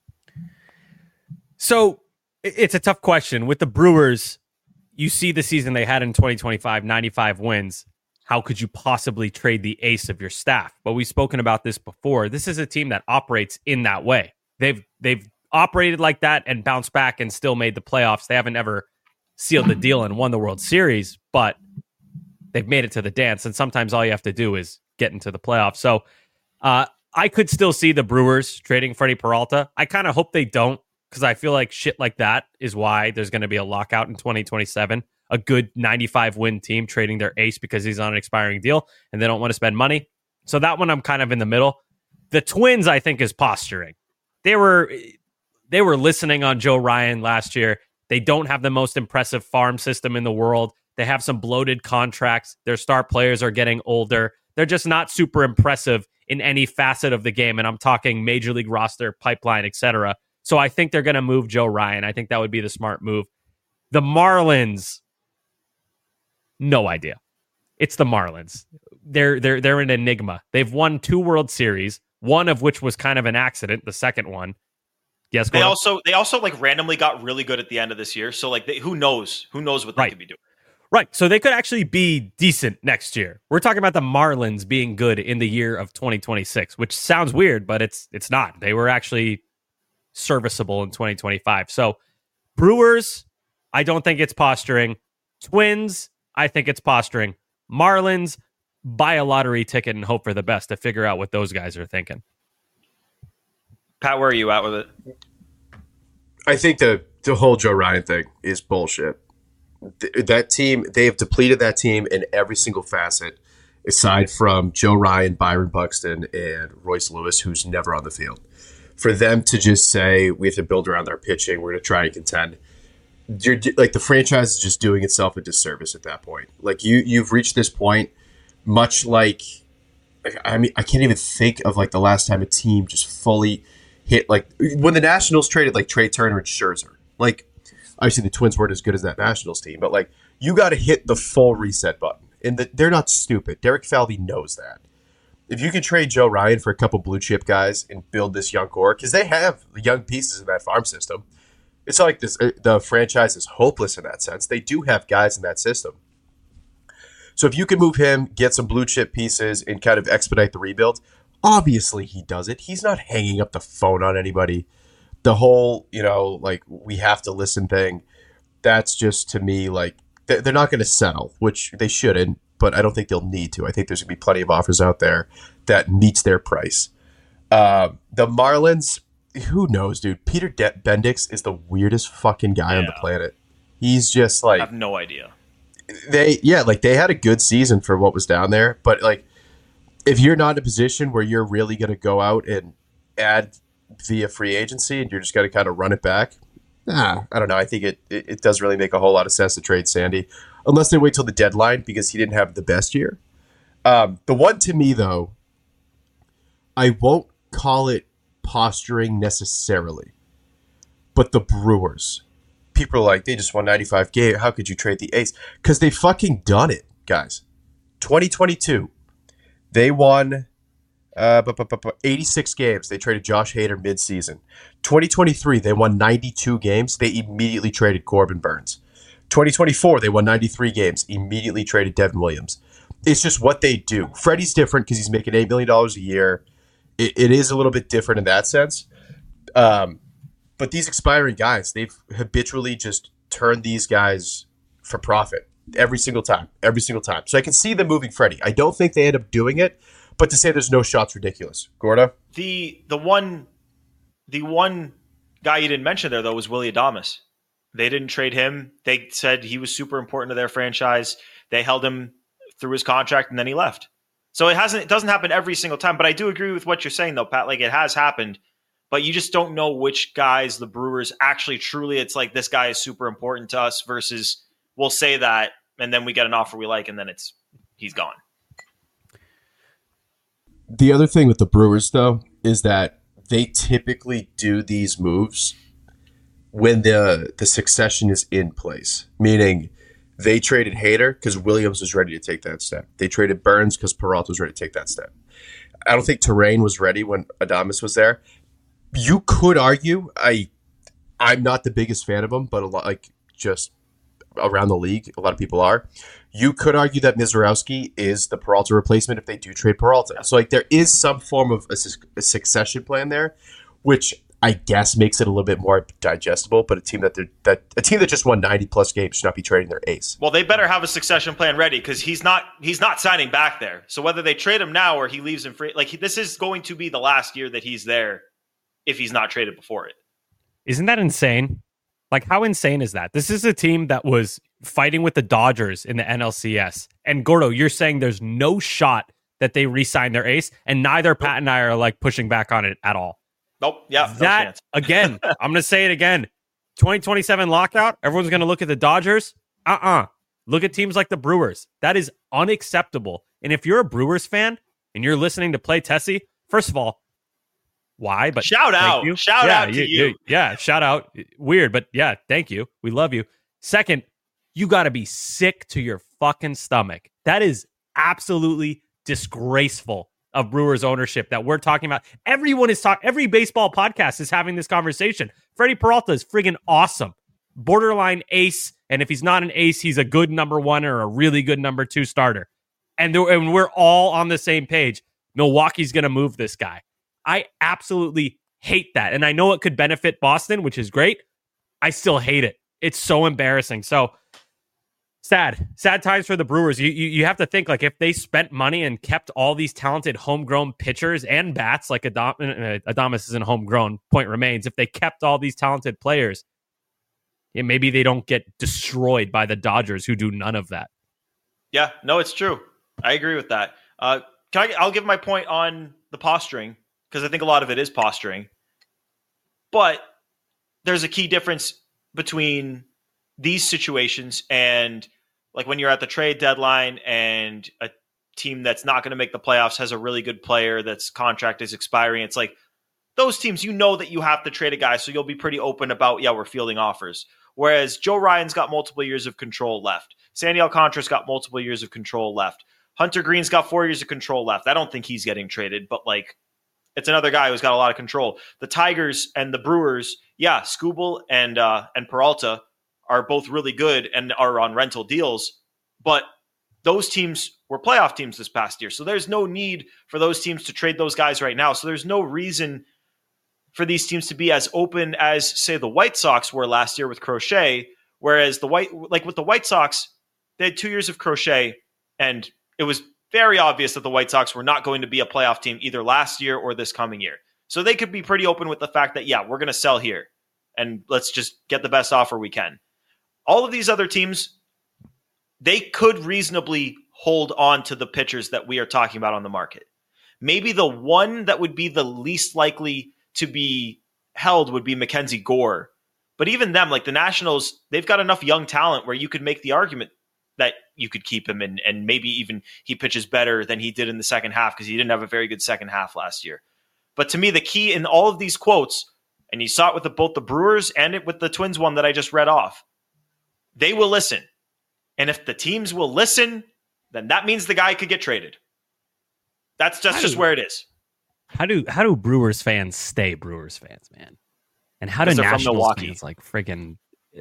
So it's a tough question. With the Brewers, you see the season they had in twenty twenty-five, ninety-five wins. How could you possibly trade the ace of your staff? But we've spoken about this before. This is a team that operates in that way. They've they've operated like that and bounced back and still made the playoffs. They haven't ever sealed the deal and won the World Series, but they've made it to the dance. And sometimes all you have to do is get into the playoffs. So uh, I could still see the Brewers trading Freddie Peralta. I kind of hope they don't, because I feel like shit like that is why there's going to be a lockout in twenty twenty-seven. A good ninety-five win team trading their ace because he's on an expiring deal and they don't want to spend money. So that one I'm kind of in the middle. The Twins, I think, is posturing. They were they were listening on Joe Ryan last year. They don't have the most impressive farm system in the world. They have some bloated contracts. Their star players are getting older. They're just not super impressive in any facet of the game. And I'm talking major league roster, pipeline, et cetera. So I think they're going to move Joe Ryan. I think that would be the smart move. The Marlins, no idea. It's the Marlins. They're they're they're an enigma. They've won two World Series, one of which was kind of an accident. The second one, yes. They also they also like randomly got really good at the end of this year. So like, they, who knows? Who knows what they right. could be doing? Right. So they could actually be decent next year. We're talking about the Marlins being good in the year of twenty twenty-six, which sounds weird, but it's it's not. They were actually serviceable in twenty twenty-five. So Brewers, I don't think it's posturing. Twins, I think it's posturing. Marlins, buy a lottery ticket and hope for the best to figure out what those guys are thinking. Pat, where are you at with it? I think the, the whole Joe Ryan thing is bullshit. Th- that team, they have depleted that team in every single facet, aside from Joe Ryan, Byron Buxton, and Royce Lewis, who's never on the field. For them to just say, we have to build around our pitching, we're going to try and contend. You're, like, the franchise is just doing itself a disservice at that point. Like, you, you've reached this point, much like, I mean, I can't even think of, like, the last time a team just fully hit, like, when the Nationals traded, like, Trey Turner and Scherzer. Like, obviously the Twins weren't as good as that Nationals team, but, like, you got to hit the full reset button. And the, they're not stupid. Derek Falvey knows that. If you can trade Joe Ryan for a couple blue chip guys and build this young core, because they have young pieces in that farm system. It's not like this. The franchise is hopeless in that sense. They do have guys in that system. So if you can move him, get some blue chip pieces, and kind of expedite the rebuild, obviously he does it. He's not hanging up the phone on anybody. The whole, you know, like, we have to listen thing, that's just, to me, like, they're not going to settle, which they shouldn't, but I don't think they'll need to. I think there's going to be plenty of offers out there that meets their price. Uh, the Marlins, who knows, dude? Peter De- Bendix is the weirdest fucking guy yeah. on the planet. He's just like... I have no idea. They, yeah, like, they had a good season for what was down there, but, like, if you're not in a position where you're really going to go out and add via free agency and you're just going to kind of run it back, nah, I don't know. I think it, it, it doesn't really make a whole lot of sense to trade Sandy unless they wait till the deadline because he didn't have the best year. Um, the one to me, though, I won't call it posturing necessarily, but the Brewers. People are like, they just won ninety-five games. How could you trade the ace? Because they fucking done it, guys. twenty twenty-two, they won uh, eighty-six games. They traded Josh Hader midseason. twenty twenty-three, they won ninety-two games. They immediately traded Corbin Burns. twenty twenty-four, they won ninety-three games. Immediately traded Devin Williams. It's just what they do. Freddie's different because he's making eight million dollars a year. It, it is a little bit different in that sense. Um, but these expiring guys, they've habitually just turned these guys for profit every single time, every single time. So I can see them moving Freddie. I don't think they end up doing it, but to say there's no shot's ridiculous. Gordo? The the one the one guy you didn't mention there, though, was Willy Adames. They didn't trade him. They said he was super important to their franchise. They held him through his contract, and then he left. So it hasn't. It doesn't happen every single time. But I do agree with what you're saying, though, Pat. Like, it has happened, but you just don't know which guys the Brewers actually truly. It's like, this guy is super important to us versus we'll say that, and then we get an offer we like, and then it's he's gone. The other thing with the Brewers, though, is that they typically do these moves when the the succession is in place, meaning they traded Hader because Williams was ready to take that step. They traded Burns because Peralta was ready to take that step. I don't think Terrain was ready when Adames was there. You could argue, I, I'm not the biggest fan of him, but a lot, like, just around the league, a lot of people are. You could argue that Mizorowski is the Peralta replacement if they do trade Peralta. So, like, there is some form of a, su- a succession plan there, which I guess makes it a little bit more digestible. But a team that that a team that just won ninety plus games should not be trading their ace. Well, they better have a succession plan ready because he's not he's not signing back there. So whether they trade him now or he leaves in free, like, he, this is going to be the last year that he's there if he's not traded before it. Isn't that insane? Like, how insane is that? This is a team that was fighting with the Dodgers in the N L C S. And Gordo, you're saying there's no shot that they re-sign their ace, and neither Pat and I are like pushing back on it at all. Nope. Yeah. No that chance. Again, I'm going to say it again. twenty twenty-seven lockout. Everyone's going to look at the Dodgers. Uh-uh. Look at teams like the Brewers. That is unacceptable. And if you're a Brewers fan and you're listening to Play Tessie, first of all, why? But shout out. You. Shout yeah, out to you, you. you. Yeah. Shout out. Weird, but yeah, thank you. We love you. Second, you got to be sick to your fucking stomach. That is absolutely disgraceful of Brewers ownership that we're talking about. Everyone is talking. Every baseball podcast is having this conversation. Freddie Peralta is friggin' awesome. Borderline ace. And if he's not an ace, he's a good number one or a really good number two starter. And, there, and we're all on the same page. Milwaukee's going to move this guy. I absolutely hate that. And I know it could benefit Boston, which is great. I still hate it. It's so embarrassing. So sad, sad times for the Brewers. You, you you have to think, like, if they spent money and kept all these talented homegrown pitchers and bats, like Adam, Adames isn't homegrown, point remains. If they kept all these talented players, yeah, maybe they don't get destroyed by the Dodgers, who do none of that. Yeah, no, it's true. I agree with that. Uh, can I, I'll give my point on the posturing, because I think a lot of it is posturing. But there's a key difference between these situations and, like, when you're at the trade deadline and a team that's not going to make the playoffs has a really good player that's contract is expiring. It's like those teams, you know that you have to trade a guy, so you'll be pretty open about, yeah, we're fielding offers. Whereas Joe Ryan's got multiple years of control left. Sandy Alcantara's got multiple years of control left. Hunter Green's got four years of control left. I don't think he's getting traded, but like, it's another guy who's got a lot of control. The Tigers and the Brewers, yeah, Skubal and uh, and Peralta are both really good and are on rental deals, but those teams were playoff teams this past year. So there's no need for those teams to trade those guys right now. So there's no reason for these teams to be as open as, say, the White Sox were last year with Crochet, whereas the White, like with the White Sox, they had two years of Crochet, and it was very obvious that the White Sox were not going to be a playoff team either last year or this coming year. So they could be pretty open with the fact that, yeah, we're going to sell here, and let's just get the best offer we can. All of these other teams, they could reasonably hold on to the pitchers that we are talking about on the market. Maybe the one that would be the least likely to be held would be Mackenzie Gore. But even them, like the Nationals, they've got enough young talent where you could make the argument that you could keep him, and, and maybe even he pitches better than he did in the second half because he didn't have a very good second half last year. But to me, the key in all of these quotes, and you saw it with the, both the Brewers and it with the Twins one that I just read off, they will listen. And if the teams will listen, then that means the guy could get traded. That's that's just where it is. How do how do Brewers fans stay Brewers fans, man? And how do Nationals fans like friggin'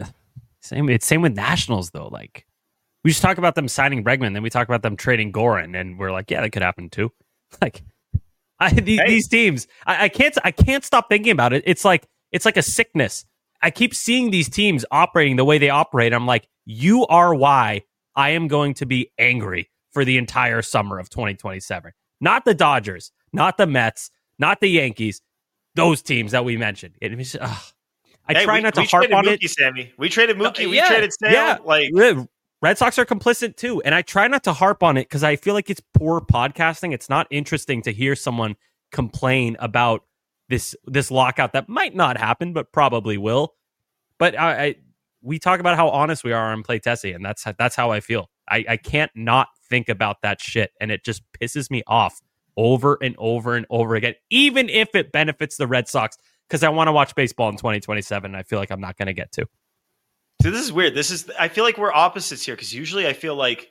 same? It's same with Nationals though. Like we just talk about them signing Bregman, then we talk about them trading Gorin, and we're like, yeah, that could happen too. Like I, these, hey. these teams, I, I can't I can't stop thinking about it. It's like it's like a sickness. I keep seeing these teams operating the way they operate. I'm like, you are why I am going to be angry for the entire summer of twenty twenty-seven. Not the Dodgers, not the Mets, not the Yankees, those teams that we mentioned. It was, uh, I hey, try we, not to we harp on Mookie, it. Sammy. We traded Mookie. No, we yeah, traded Sale. Yeah. Like Red Sox are complicit too, and I try not to harp on it because I feel like it's poor podcasting. It's not interesting to hear someone complain about this this lockout that might not happen, but probably will. But I, I we talk about how honest we are on Play Tessie, and that's that's how I feel. I, I can't not think about that shit, and it just pisses me off over and over and over again, even if it benefits the Red Sox, because I want to watch baseball in twenty twenty-seven, and I feel like I'm not going to get to. So this is weird. This is I feel like we're opposites here, because usually I feel like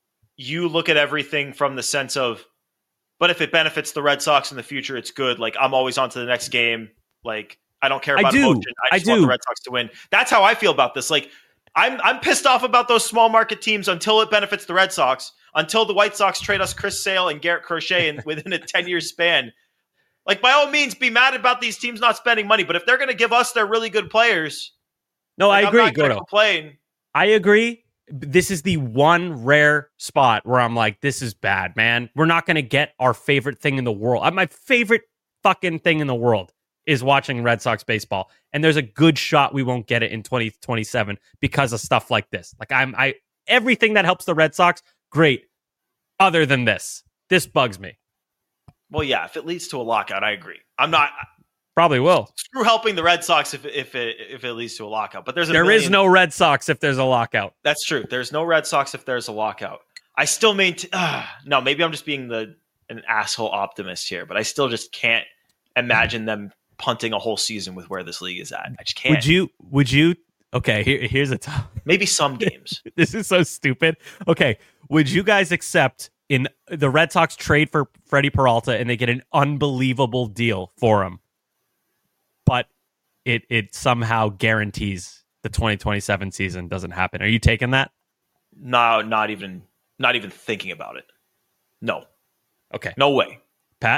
you look at everything from the sense of, but if it benefits the Red Sox in the future, it's good. Like, I'm always on to the next game. Like, I don't care about I do. emotion. I just I want do. the Red Sox to win. That's how I feel about this. Like, I'm I'm pissed off about those small market teams until it benefits the Red Sox, until the White Sox trade us Chris Sale and Garrett Crochet in, within a ten-year span. Like, by all means, be mad about these teams not spending money. But if they're going to give us their really good players, no, like, I agree, I'm not gonna Gordo. complain. I agree. This is the one rare spot where I'm like, this is bad, man. We're not going to get our favorite thing in the world. My favorite fucking thing in the world is watching Red Sox baseball. And there's a good shot we won't get it in twenty twenty-seven because of stuff like this. Like, I'm, I, everything that helps the Red Sox, great. Other than this, this bugs me. Well, yeah, if it leads to a lockout, I agree. I'm not... Probably will. Screw helping the Red Sox if if it if it leads to a lockout. But there's a there million, is no Red Sox if there's a lockout. That's true. There's no Red Sox if there's a lockout. I still maintain. Uh, no, maybe I'm just being the an asshole optimist here, but I still just can't imagine them punting a whole season with where this league is at. I just can't. Would you? Would you? Okay, here, here's a top. Maybe some games. This is so stupid. Okay, would you guys accept in the Red Sox trade for Freddie Peralta and they get an unbelievable deal for him? But it it somehow guarantees the twenty twenty-seven season doesn't happen. Are you taking that? No, not even not even thinking about it. No. Okay. No way. Pat?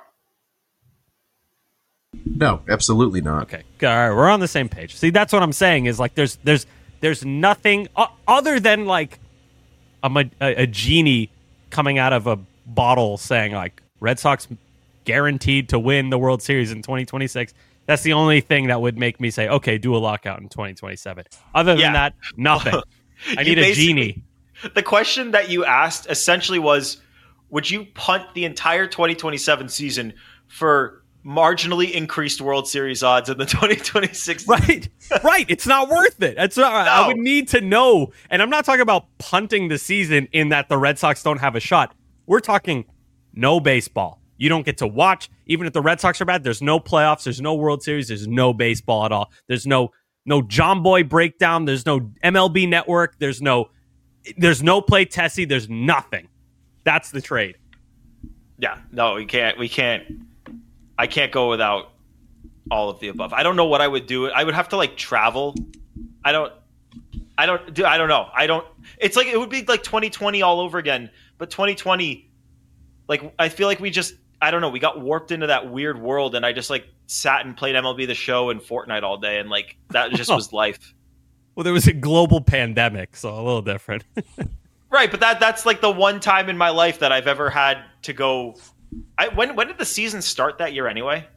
No, absolutely not. Okay. All right, we're on the same page. See, that's what I'm saying is like there's there's there's nothing uh, other than like a, a a genie coming out of a bottle saying like Red Sox guaranteed to win the World Series in twenty twenty-six. That's the only thing that would make me say, okay, do a lockout in twenty twenty-seven. Other than yeah. that, nothing. I need a genie. The question that you asked essentially was, would you punt the entire twenty twenty-seven season for marginally increased World Series odds in the twenty twenty-six season? Right, right. It's not worth it. It's not, no. I would need to know. And I'm not talking about punting the season in that the Red Sox don't have a shot. We're talking no baseball. You don't get to watch. Even if the Red Sox are bad, there's no playoffs. There's no World Series. There's no baseball at all. There's no no John Boy breakdown. There's no M L B Network. There's no There's no play Tessie. There's nothing. That's the trade. Yeah, no, we can't. We can't. I can't go without all of the above. I don't know what I would do. I would have to like travel. I don't. I don't do. I don't know. I don't. It's like it would be like twenty twenty all over again. But twenty twenty, like I feel like we just. I don't know. We got warped into that weird world, and I just like sat and played M L B The Show and Fortnite all day, and like that just was life. Well, there was a global pandemic, so a little different. Right, but that that's like the one time in my life that I've ever had to go. I, when when did the season start that year anyway?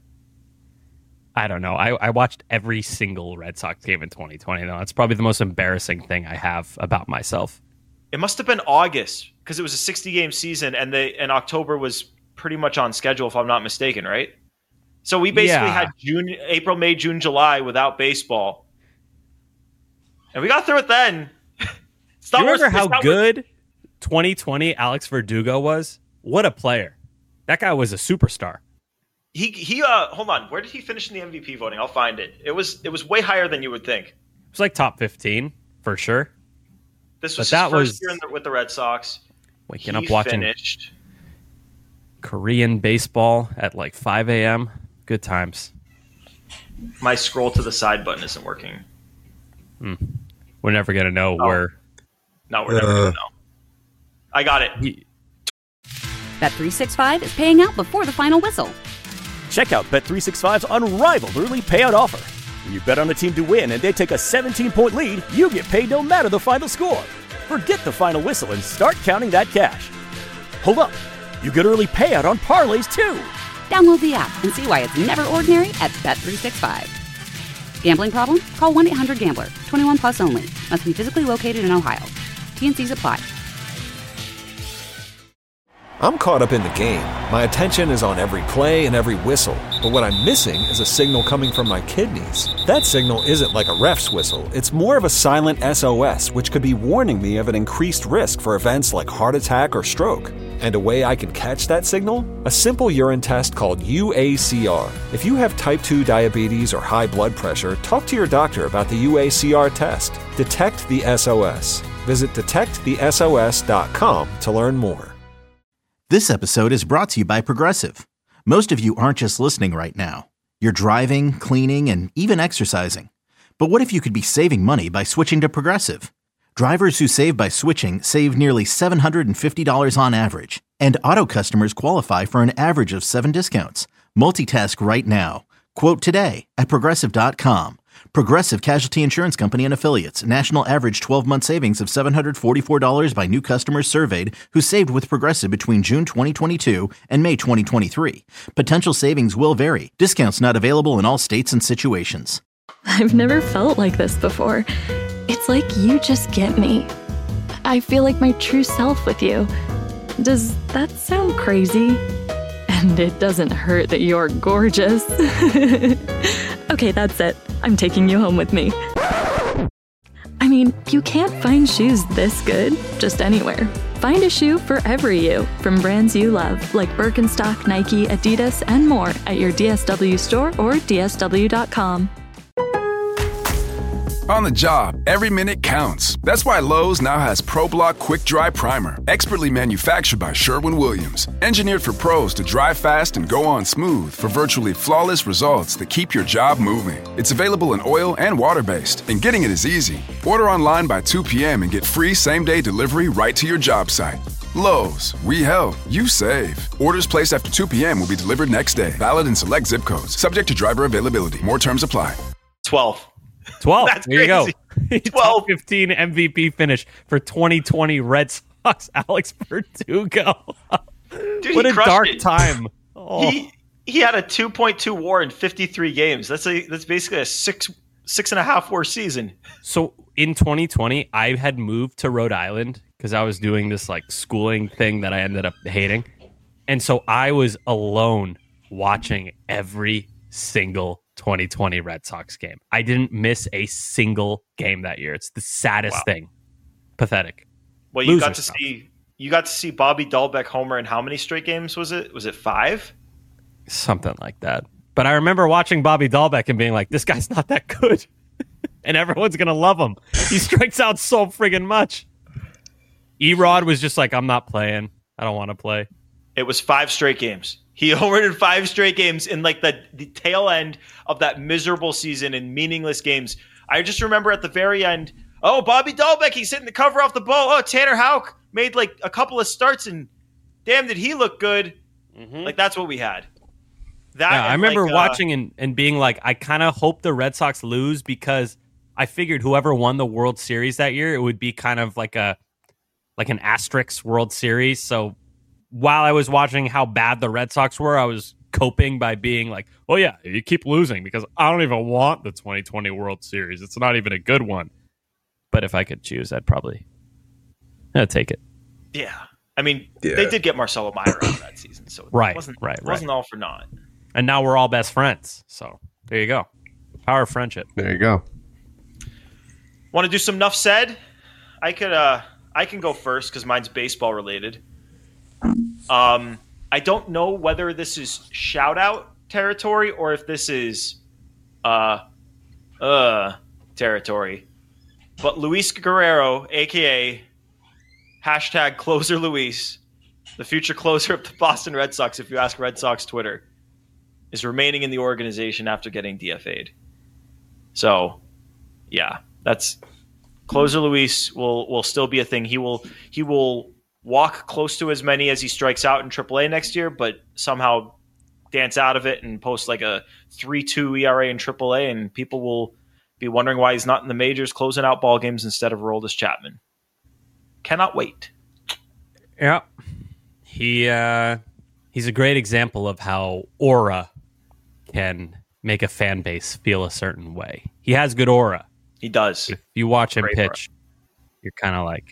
I don't know. I, I watched every single Red Sox game in twenty twenty, though. It's probably the most embarrassing thing I have about myself. It must have been August because it was a sixty-game season, and they and October was pretty much on schedule, if I'm not mistaken, right? So we basically Yeah. had June, April, May, June, July without baseball, and we got through it then. It's Do not you worth- remember it's how not worth- good twenty twenty Alex Verdugo was? What a player. That guy was a superstar. He he. Uh, hold on. Where did he finish in the M V P voting? I'll find it. It was it was way higher than you would think. It was like top fifteen for sure. This But was that his first was- year in the, with the Red Sox. Waking He up watching finished. Korean baseball at like five a.m. Good times. My scroll to the side button isn't working. Hmm. We're never going to know Oh. where. No, we're never gonna know. I got it. Bet three sixty-five is paying out before the final whistle. Check out Bet three sixty-five's unrivaled early payout offer. When you bet on a team to win and they take a seventeen-point lead, you get paid no matter the final score. Forget the final whistle and start counting that cash. Hold up. You get early payout on parlays, too. Download the app and see why it's never ordinary at Bet three sixty-five. Gambling problem? Call one eight hundred gambler. twenty-one plus only. Must be physically located in Ohio. T N Cs apply. I'm caught up in the game. My attention is on every play and every whistle. But what I'm missing is a signal coming from my kidneys. That signal isn't like a ref's whistle. It's more of a silent S O S, which could be warning me of an increased risk for events like heart attack or stroke. And a way I can catch that signal? A simple urine test called U A C R. If you have type two diabetes or high blood pressure, talk to your doctor about the U A C R test. Detect the S O S. Visit detect the S O S dot com to learn more. This episode is brought to you by Progressive. Most of you aren't just listening right now. You're driving, cleaning, and even exercising. But what if you could be saving money by switching to Progressive? Drivers who save by switching save nearly seven hundred fifty dollars on average. And auto customers qualify for an average of seven discounts. Multitask right now. Quote today at Progressive dot com. Progressive Casualty Insurance Company and Affiliates. National average twelve-month savings of seven hundred forty-four dollars by new customers surveyed who saved with Progressive between June twenty twenty-two and May twenty twenty-three. Potential savings will vary. Discounts not available in all states and situations. I've never felt like this before. It's like you just get me. I feel like my true self with you. Does that sound crazy? And it doesn't hurt that you're gorgeous. Okay, that's it. I'm taking you home with me. I mean, you can't find shoes this good just anywhere. Find a shoe for every you from brands you love, like Birkenstock, Nike, Adidas, and more at your D S W store or D S W dot com. On the job, every minute counts. That's why Lowe's now has ProBlock Quick Dry Primer, expertly manufactured by Sherwin-Williams. Engineered for pros to dry fast and go on smooth for virtually flawless results that keep your job moving. It's available in oil and water-based, and getting it is easy. Order online by two p.m. and get free same-day delivery right to your job site. Lowe's, we help, you save. Orders placed after two p.m. will be delivered next day. Valid in select zip codes. Subject to driver availability. More terms apply. twelve. twelve. That's there crazy. you go. twelve. Top fifteen M V P finish for twenty twenty Red Sox, Alex Verdugo. Dude, what he a crushed dark it. time. Oh. He he had a two point two WAR in fifty-three games. That's a that's basically a six six and a half WAR season. So in twenty twenty, I had moved to Rhode Island because I was doing this like schooling thing that I ended up hating. And so I was alone watching every single twenty twenty Red Sox game. I didn't miss a single game that year. It's the saddest Wow. thing. Pathetic. Well, you Loser got to stuff. see you got to see Bobby Dahlbeck homer in how many straight games was it? Was it five? Something like that. But I remember watching Bobby Dahlbeck and being like, this guy's not that good. And everyone's going to love him. He strikes out so friggin' much. Erod was just like, I'm not playing. I don't want to play. It was five straight games. He homered in five straight games in like the, the tail end of that miserable season in meaningless games. I just remember at the very end, oh, Bobby Dahlbeck, he's hitting the cover off the ball. Oh, Tanner Houck made like a couple of starts, and damn, did he look good. Mm-hmm. Like, that's what we had. That yeah, I remember like, watching uh, and, and being like, I kind of hope the Red Sox lose because I figured whoever won the World Series that year, it would be kind of like a like an asterisk World Series. So while I was watching how bad the Red Sox were, I was coping by being like, well, yeah, you keep losing because I don't even want the twenty twenty World Series. It's not even a good one. But if I could choose, I'd probably I'd take it. Yeah. I mean, Yeah. they did get Marcelo Meyer out of that season, so Right, it wasn't, right, it wasn't right. all for naught. And now we're all best friends. So there you go. Power of friendship. There you go. Want to do some Nuff Said? I could. Uh, I can go first because mine's baseball related. Um, I don't know whether this is shout out territory or if this is uh, uh territory. But Luis Guerrero, aka hashtag Closer Luis, the future closer of the Boston Red Sox, if you ask Red Sox Twitter, is remaining in the organization after getting D F A'd. So, yeah, that's Closer Luis will will still be a thing. He will he will walk close to as many as he strikes out in triple A next year, but somehow dance out of it and post like a three two E R A in triple A, and people will be wondering why he's not in the majors closing out ball games instead of Aroldis Chapman. Cannot wait. Yeah. He uh, he's a great example of how aura can make a fan base feel a certain way. He has good aura. He does. If you watch him Great pitch, you're kind of like,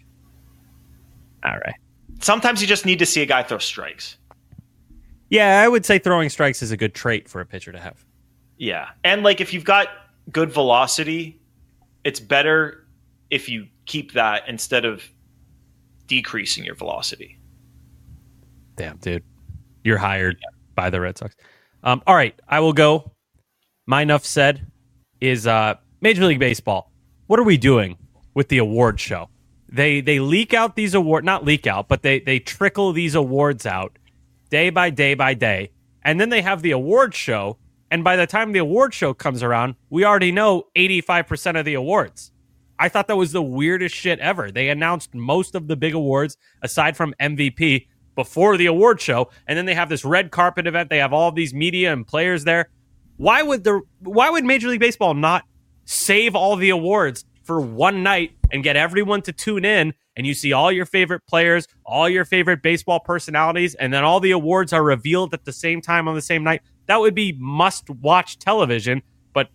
all right. Sometimes you just need to see a guy throw strikes. Yeah, I would say throwing strikes is a good trait for a pitcher to have. Yeah. And like if you've got good velocity, it's better if you keep that instead of decreasing your velocity. Damn, dude. You're hired yeah. by the Red Sox. Um, all right, I will go. My enough said is uh, Major League Baseball. What are we doing with the award show? They they leak out these award, not leak out, but they they trickle these awards out day by day by day, and then they have the award show. And by the time the award show comes around, we already know eighty-five percent of the awards. I thought that was the weirdest shit ever. They announced most of the big awards, aside from M V P, before the award show, and then they have this red carpet event. They have all of these media and players there. Why would the Why would Major League Baseball not save all the awards for one night and get everyone to tune in, and you see all your favorite players, all your favorite baseball personalities, and then all the awards are revealed at the same time on the same night? That would be must-watch television, but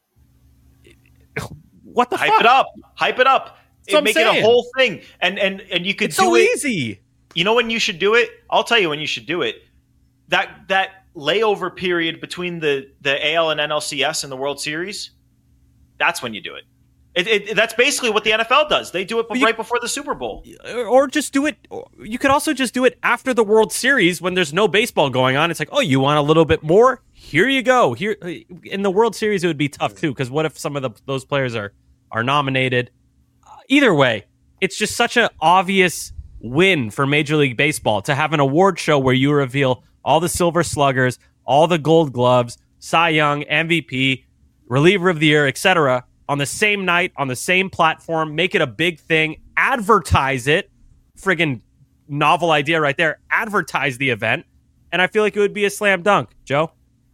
what the Hype fuck? it up. Hype it up. That's Make what I'm it a saying. whole thing. And and and you could It's do so it. easy. You know when you should do it? I'll tell you when you should do it. That that layover period between the, the A L and N L C S and the World Series, that's when you do it. It, it that's basically what the N F L does. They do it you- right before the Super Bowl. Or just do it. You could also just do it after the World Series when there's no baseball going on. It's like, oh, you want a little bit more? Here you go. Here in the World Series, it would be tough too, because what if some of the, those players are are nominated? Uh, either way, it's just such an obvious win for Major League Baseball to have an award show where you reveal all the Silver Sluggers, all the Gold Gloves, Cy Young, M V P, Reliever of the Year, et cetera, on the same night, on the same platform. Make it a big thing. Advertise it. Friggin' novel idea right there. Advertise the event. And I feel like it would be a slam dunk. Joe?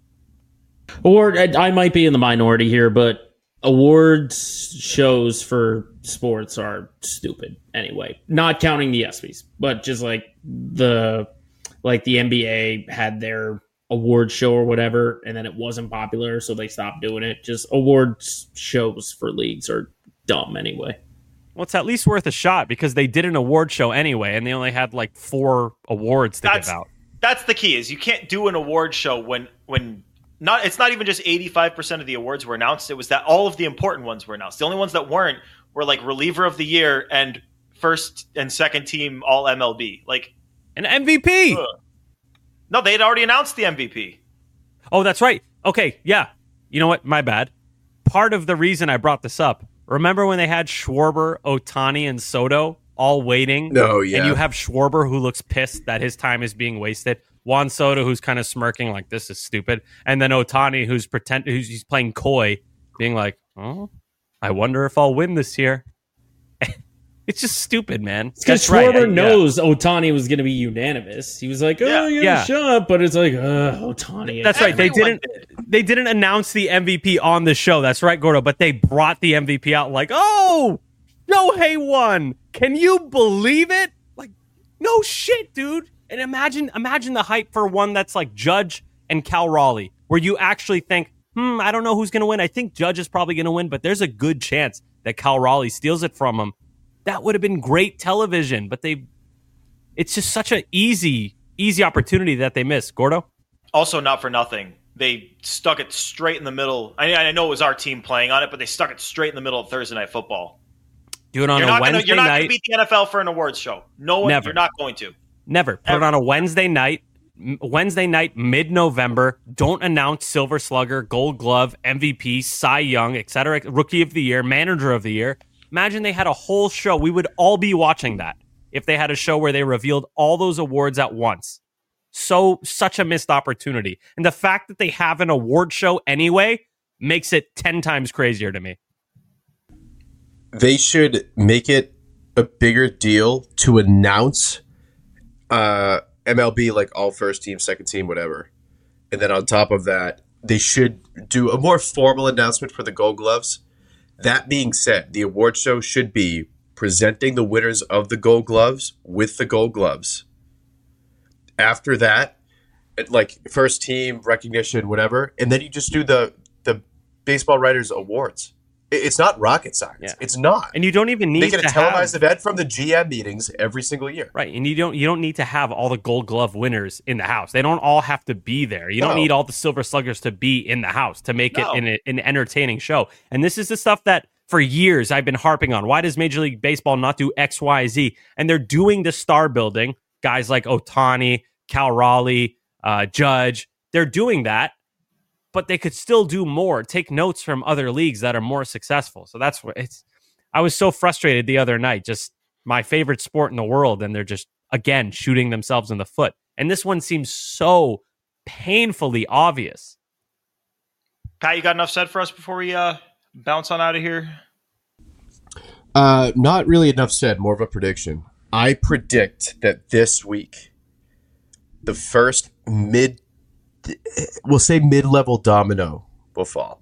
Or I might be in the minority here, but awards shows for sports are stupid anyway. Not counting the ESPYs, but just like the like the N B A had their award show or whatever, and then it wasn't popular, so they stopped doing it. Just awards shows for leagues are dumb anyway. Well, it's at least worth a shot because they did an award show anyway, and they only had like four awards to That's give out. that's the key. Is you can't do an award show when when not. It's not even just eighty-five percent of the awards were announced. It was that all of the important ones were announced. The only ones that weren't were like reliever of the year and first and second team all M L B. Like an M V P. Ugh. No, they had already announced the M V P. Oh, that's right. Okay, yeah. You know what? My bad. Part of the reason I brought this up, remember when they had Schwarber, Ohtani, and Soto all waiting. No, yeah. And you have Schwarber, who looks pissed that his time is being wasted. Juan Soto, who's kind of smirking like, this is stupid. And then Ohtani, who's pretend, who's he's playing coy, being like, oh, I wonder if I'll win this year. It's just stupid, man. Because That's Schwarber right. I- knows Ohtani was going to be unanimous. He was like, "Oh, Yeah. yeah, Yeah. shut," but it's like, "Uh, Ohtani." That's right. They Everyone didn't. They didn't announce the M V P on the show. That's right, Gordo. But they brought the M V P out like, oh, Shohei won. Can you believe it? Like, no shit, dude. And imagine, imagine the hype for one that's like Judge and Cal Raleigh, where you actually think, hmm, I don't know who's going to win. I think Judge is probably going to win, but there's a good chance that Cal Raleigh steals it from him. That would have been great television, but they, it's just such an easy, easy opportunity that they missed. Gordo? Also, not for nothing, they stuck it straight in the middle. I, I know it was our team playing on it, but they stuck it straight in the middle of Thursday Night Football. Do it on you're a not Wednesday gonna, You're not night. going to beat the N F L for an awards show. No one. Never. You're not going to. Never. Put Ever. it on a Wednesday night. M- Wednesday night, mid-November. Don't announce Silver Slugger, Gold Glove, M V P, Cy Young, et cetera, Rookie of the Year, Manager of the Year. Imagine they had a whole show. We would all be watching that if they had a show where they revealed all those awards at once. So, such a missed opportunity. And the fact that they have an award show anyway makes it ten times crazier to me. They should make it a bigger deal to announce uh, M L B, like all first team, second team, whatever. And then on top of that, they should do a more formal announcement for the Gold Gloves. That being said, the award show should be presenting the winners of the Gold Gloves with the Gold Gloves. After that, it, like first team recognition, whatever, and then you just do the the Baseball Writers Awards. It, it's not rocket science. Yeah. It's not. And you don't even need They get to a televised have, event from the G M meetings every single year. right. And you don't you don't need to have all the Gold Glove winners in the house. They don't all have to be there. You don't No. need all the Silver Sluggers to be in the house to make No. it an, an entertaining show. And this is the stuff that for years I've been harping on. Why does Major League Baseball not do X, Y, Z? And they're doing the star building. Guys like Ohtani, Cal Raleigh, uh, Judge, they're doing that. But they could still do more. Take notes from other leagues that are more successful. So that's what it's. I was so frustrated the other night. Just my favorite sport in the world, and they're just again shooting themselves in the foot. And this one seems so painfully obvious. Pat, you got enough said for us before we uh, bounce on out of here? Uh, not really enough said. More of a prediction. I predict that this week, the first mid, we'll say mid-level domino will fall.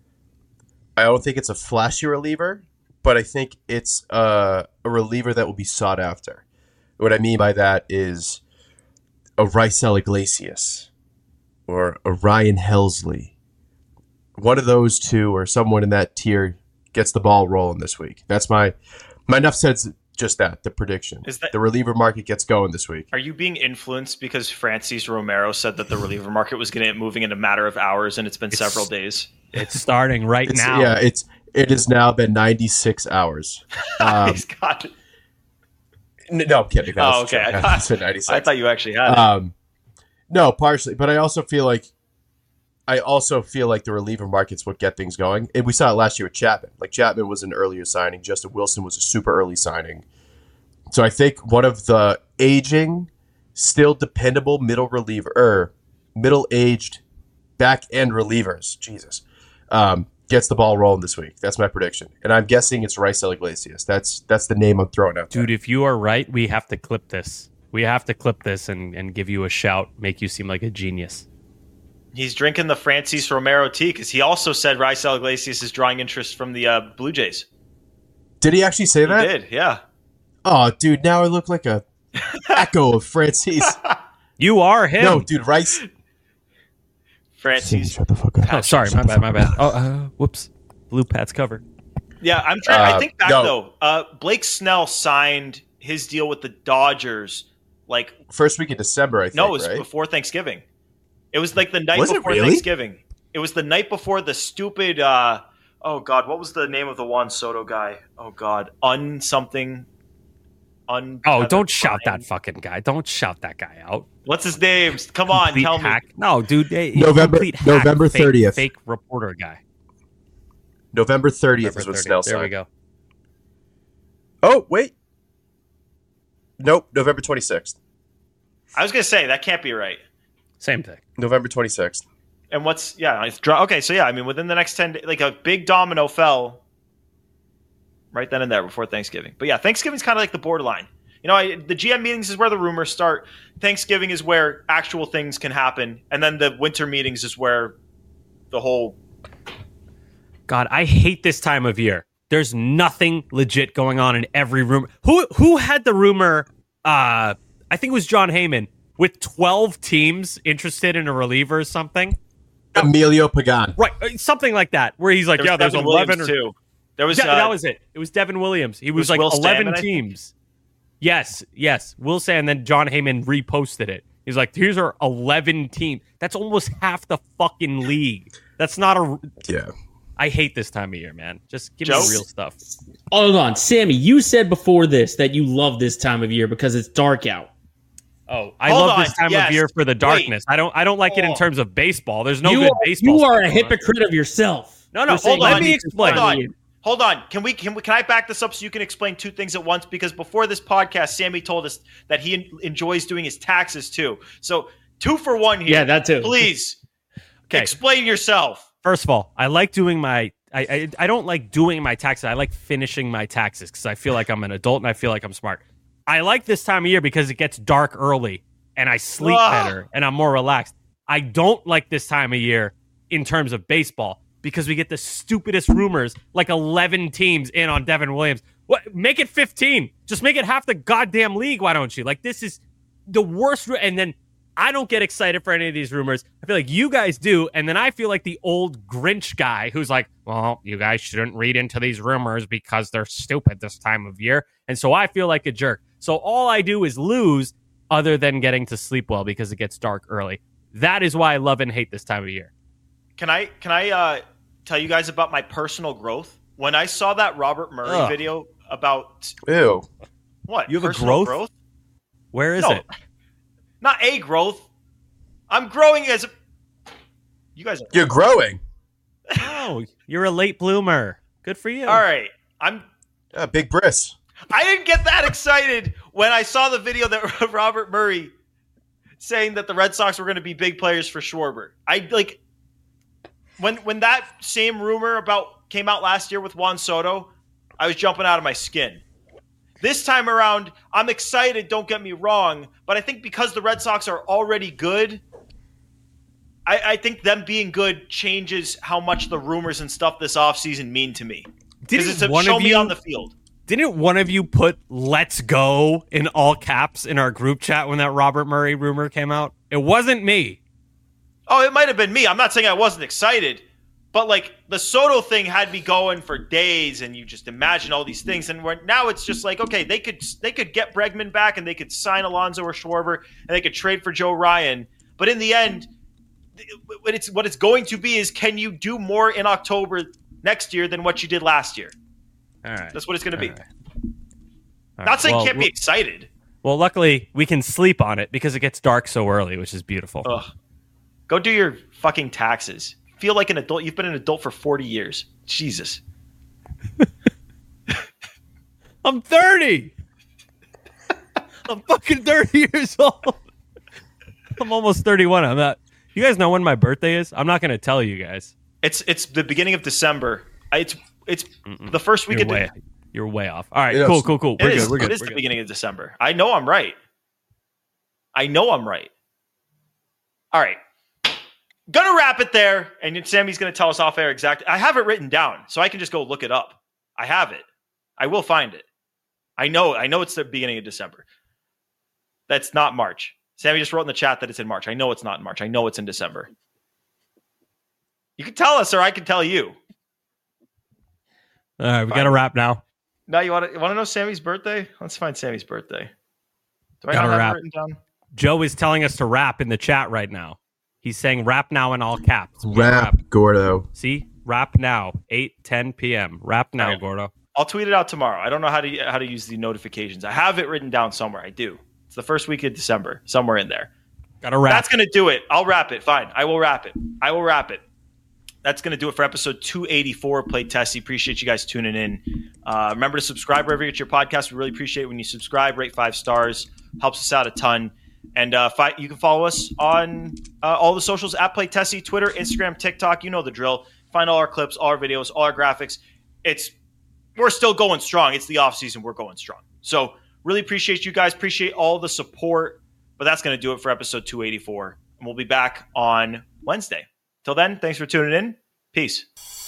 I don't think it's a flashy reliever, but I think it's uh, a reliever that will be sought after. What I mean by that is a Raisel Iglesias or a Ryan Helsley. One of those two or someone in that tier gets the ball rolling this week. That's my my enough said's just that, the prediction. Is that- the reliever market gets going this week. Are you being influenced because Francis Romero said that the reliever market was going to get moving in a matter of hours, and it's been It's- several days? It's starting right It's, now. Yeah, it's it has now been ninety-six hours. Um, He's got it. n- no, I'm kidding. That Oh, was a okay. joke. I I thought, said ninety-six. I thought you actually had it. Um, no, partially, but I also feel like I also feel like the reliever market's what get things going. And we saw it last year with Chapman. Like Chapman was an earlier signing. Justin Wilson was a super early signing. So I think one of the aging, still dependable middle reliever, er, middle-aged back end relievers, Jesus, um, gets the ball rolling this week. That's my prediction, and I'm guessing it's Raisel Iglesias. That's that's the name I'm throwing out there. Dude, if you are right, we have to clip this. We have to clip this and, and give you a shout, make you seem like a genius. He's drinking the Francis Romero tea because he also said Raisel Iglesias is drawing interest from the uh, Blue Jays. Did he actually say He that? did, yeah. Oh, dude, now I look like a echo of Francis. You are him. No, dude, Rice. Francis. Shut the fuck up. Oh, sorry, my bad, my bad. Oh, uh, whoops. Blue Pat's cover. Yeah, I'm trying. Uh, I think back no. though. Uh, Blake Snell signed his deal with the Dodgers like First week of December, I think. no, it was right? before Thanksgiving. It was like the night Was it before really? Thanksgiving. It was the night before the stupid. Uh, oh God, what was the name of the Juan Soto guy? Oh God, un something. Un. Oh, don't shout that fucking guy. Don't shout that guy out. What's his name? Come on, Complete tell hack. me. No, dude. eh, November- complete hack, November fake- thirtieth. Fake reporter guy. November thirtieth November is when thirtieth. Snell There we signed. go. Oh, wait. Nope, November twenty-sixth. I was gonna say that can't be right. Same thing. November twenty-sixth. And what's yeah? It's dro- okay, so yeah, I mean, within the next ten, like a big domino fell right then and there before Thanksgiving. But yeah, Thanksgiving's kind of like the borderline. You know, I, the G M meetings is where the rumors start. Thanksgiving is where actual things can happen, and then the winter meetings is where the whole. God, I hate this time of year. There's nothing legit going on in every rumor. Who who had the rumor? Uh, I think it was John Heyman with twelve teams interested in a reliever or something. Emilio Pagan. Right, something like that, where he's like, There yeah, there's Devin eleven Williams, or too. There was yeah, uh, that was it. It was Devin Williams. He was, was like Will eleven Sandman, teams. Yes, yes. Will say, and then John Heyman reposted it. He's like, here's our eleven teams. That's almost half the fucking league. That's not a. Yeah. I hate this time of year, man. Just give Joe? me the real stuff. Hold on, Sammy. You said before this that you love this time of year because it's dark out. Oh, I Hold love on, this time yes. of year for the darkness. I don't. I don't like it in Oh. terms of baseball. There's no you good are, baseball. You are a stuff going on. hypocrite of yourself. No, no. You're saying Hold on. Let you me like this explain. time Hold of on. year. Hold on. Can we can we, can I back this up so you can explain two things at once? Because before this podcast, Sammy told us that he en- enjoys doing his taxes too. So two for one here. Yeah, that too. Please Okay. explain yourself. First of all, I like doing my. I, I I don't like doing my taxes. I like finishing my taxes because I feel like I'm an adult and I feel like I'm smart. I like this time of year because it gets dark early and I sleep Ugh. better and I'm more relaxed. I don't like this time of year in terms of baseball because we get the stupidest rumors, like eleven teams in on Devin Williams. What? Make it fifteen. Just make it half the goddamn league. Why don't you? Like, this is the worst. Ru- and then I don't get excited for any of these rumors. I feel like you guys do. And then I feel like the old Grinch guy who's like, well, you guys shouldn't read into these rumors because they're stupid this time of year. And so I feel like a jerk. So all I do is lose other than getting to sleep well because it gets dark early. That is why I love and hate this time of year. Can I can I uh, tell you guys about my personal growth? When I saw that Robert Murray Ugh. video about Ew. what? You have a personal growth? Where is No. it? Not a growth. I'm growing as a. You guys are. You're growing. Oh, you're a late bloomer. Good for you. All right. I'm. Yeah, big bris. I didn't get that excited when I saw the video that Robert Murray saying that the Red Sox were going to be big players for Schwarber. I like when when that same rumor about came out last year with Juan Soto, I was jumping out of my skin. This time around, I'm excited, don't get me wrong, but I think because the Red Sox are already good, I, I think them being good changes how much the rumors and stuff this offseason mean to me. Because it's a one show of me you- on the field. Didn't one of you put "Let's go" in all caps in our group chat when that Robert Murray rumor came out? It wasn't me. Oh, it might have been me. I'm not saying I wasn't excited, but like the Soto thing had me going for days, and you just imagine all these things. And we're, now it's just like, okay, they could they could get Bregman back, and they could sign Alonso or Schwarber, and they could trade for Joe Ryan. But in the end, what it's what it's going to be is, can you do more in October next year than what you did last year? All right. That's what it's going to be. All right. Not saying Well, can't be well- excited. Well, luckily we can sleep on it because it gets dark so early, which is beautiful. Ugh. Go do your fucking taxes. Feel like an adult. You've been an adult for forty years. Jesus. I'm thirty. I'm fucking thirty years old. I'm almost thirty-one. I'm not. You guys know when my birthday is? I'm not going to tell you guys. It's it's the beginning of December. I- It's it's the first week You're of way, De- you're way off. All right, Yes. cool, cool, cool. We're It good. is, We're good. it is we're the good. beginning of December. I know I'm right. I know I'm right. All right. Gonna wrap it there, and Sammy's gonna tell us off air exactly. I have it written down, so I can just go look it up. I have it. I will find it. I know. I know it's the beginning of December. That's not March. Sammy just wrote in the chat that it's in March. I know it's not in March. I know it's in December. You can tell us, or I can tell you. All right, we got to wrap now. Now you want to want to know Sammy's birthday? Let's find Sammy's birthday. Do I Gotta not have wrap. it written down? Joe is telling us to rap in the chat right now. He's saying rap now in all caps. Rap, Gordo. See? Rap now. eight ten p.m. Rap now, Okay. Gordo. I'll tweet it out tomorrow. I don't know how to how to use the notifications. I have it written down somewhere. I do. It's the first week of December, somewhere in there. Got to wrap. That's going to do it. I'll wrap it. Fine. I will wrap it. I will wrap it. that's going to do it for episode two eighty-four of Play Tessie. Appreciate you guys tuning in. Uh, remember to subscribe wherever you get your podcast. We really appreciate it when you subscribe, rate five stars. Helps us out a ton. And uh, fi- you can follow us on uh, all the socials at Play Tessie, Twitter, Instagram, TikTok. You know the drill. Find all our clips, all our videos, all our graphics. It's We're still going strong. It's the off season. We're going strong. So really appreciate you guys. Appreciate all the support. But that's going to do it for episode two eighty-four. And we'll be back on Wednesday. Till then, thanks for tuning in. Peace.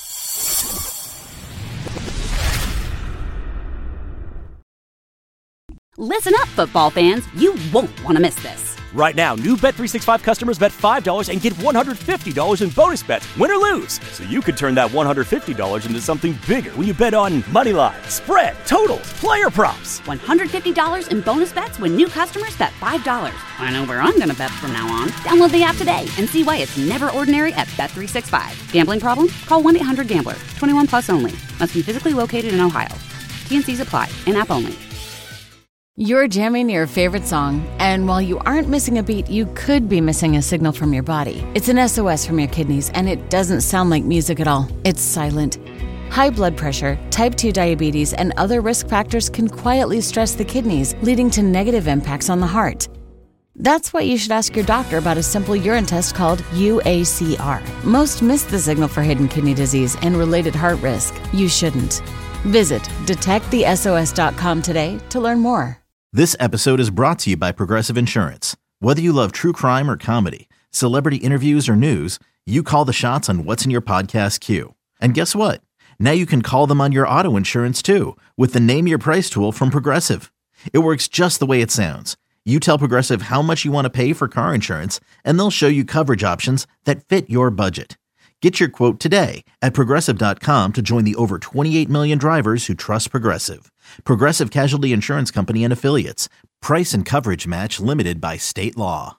Listen up, football fans. You won't want to miss this. Right now, new Bet three sixty-five customers bet five dollars and get one hundred fifty dollars in bonus bets, win or lose. So you could turn that one hundred fifty dollars into something bigger when you bet on money line, spread, totals, player props. one hundred fifty dollars in bonus bets when new customers bet five dollars. I know where I'm going to bet from now on. Download the app today and see why it's never ordinary at Bet three sixty-five. Gambling problem? Call one eight hundred gambler. twenty-one plus only. Must be physically located in Ohio. T N Cs apply. In-app only. You're jamming your favorite song, and while you aren't missing a beat, you could be missing a signal from your body. It's an S O S from your kidneys, and it doesn't sound like music at all. It's silent. High blood pressure, type two diabetes, and other risk factors can quietly stress the kidneys, leading to negative impacts on the heart. That's why you should ask your doctor about a simple urine test called U A C R. Most miss the signal for hidden kidney disease and related heart risk. You shouldn't. Visit detect the S O S dot com today to learn more. This episode is brought to you by Progressive Insurance. Whether you love true crime or comedy, celebrity interviews or news, you call the shots on what's in your podcast queue. And guess what? Now you can call them on your auto insurance too with the Name Your Price tool from Progressive. It works just the way it sounds. You tell Progressive how much you want to pay for car insurance, and they'll show you coverage options that fit your budget. Get your quote today at Progressive dot com to join the over twenty-eight million drivers who trust Progressive. Progressive Casualty Insurance Company and Affiliates. Price and coverage match limited by state law.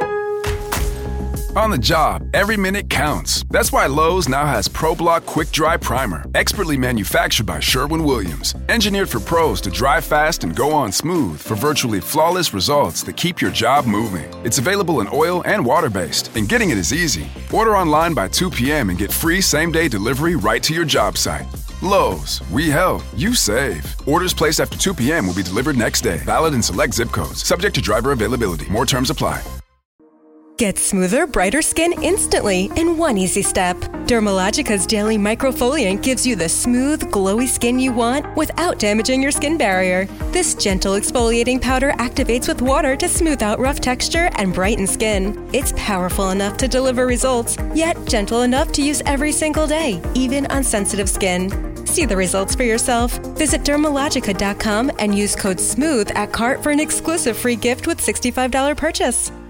On the job, every minute counts. That's why Lowe's now has ProBlock Quick Dry Primer, expertly manufactured by Sherwin-Williams. Engineered for pros to dry fast and go on smooth for virtually flawless results that keep your job moving. It's available in oil and water-based, and getting it is easy. Order online by two p.m. and get free same-day delivery right to your job site. Lowe's, we help, you save. Orders placed after two p.m. will be delivered next day. Valid in select zip codes. Subject to driver availability. More terms apply. Get smoother, brighter skin instantly in one easy step. Dermalogica's Daily Microfoliant gives you the smooth, glowy skin you want without damaging your skin barrier. This gentle exfoliating powder activates with water to smooth out rough texture and brighten skin. It's powerful enough to deliver results, yet gentle enough to use every single day, even on sensitive skin. See the results for yourself. Visit Dermalogica dot com and use code SMOOTH at cart for an exclusive free gift with sixty-five dollars purchase.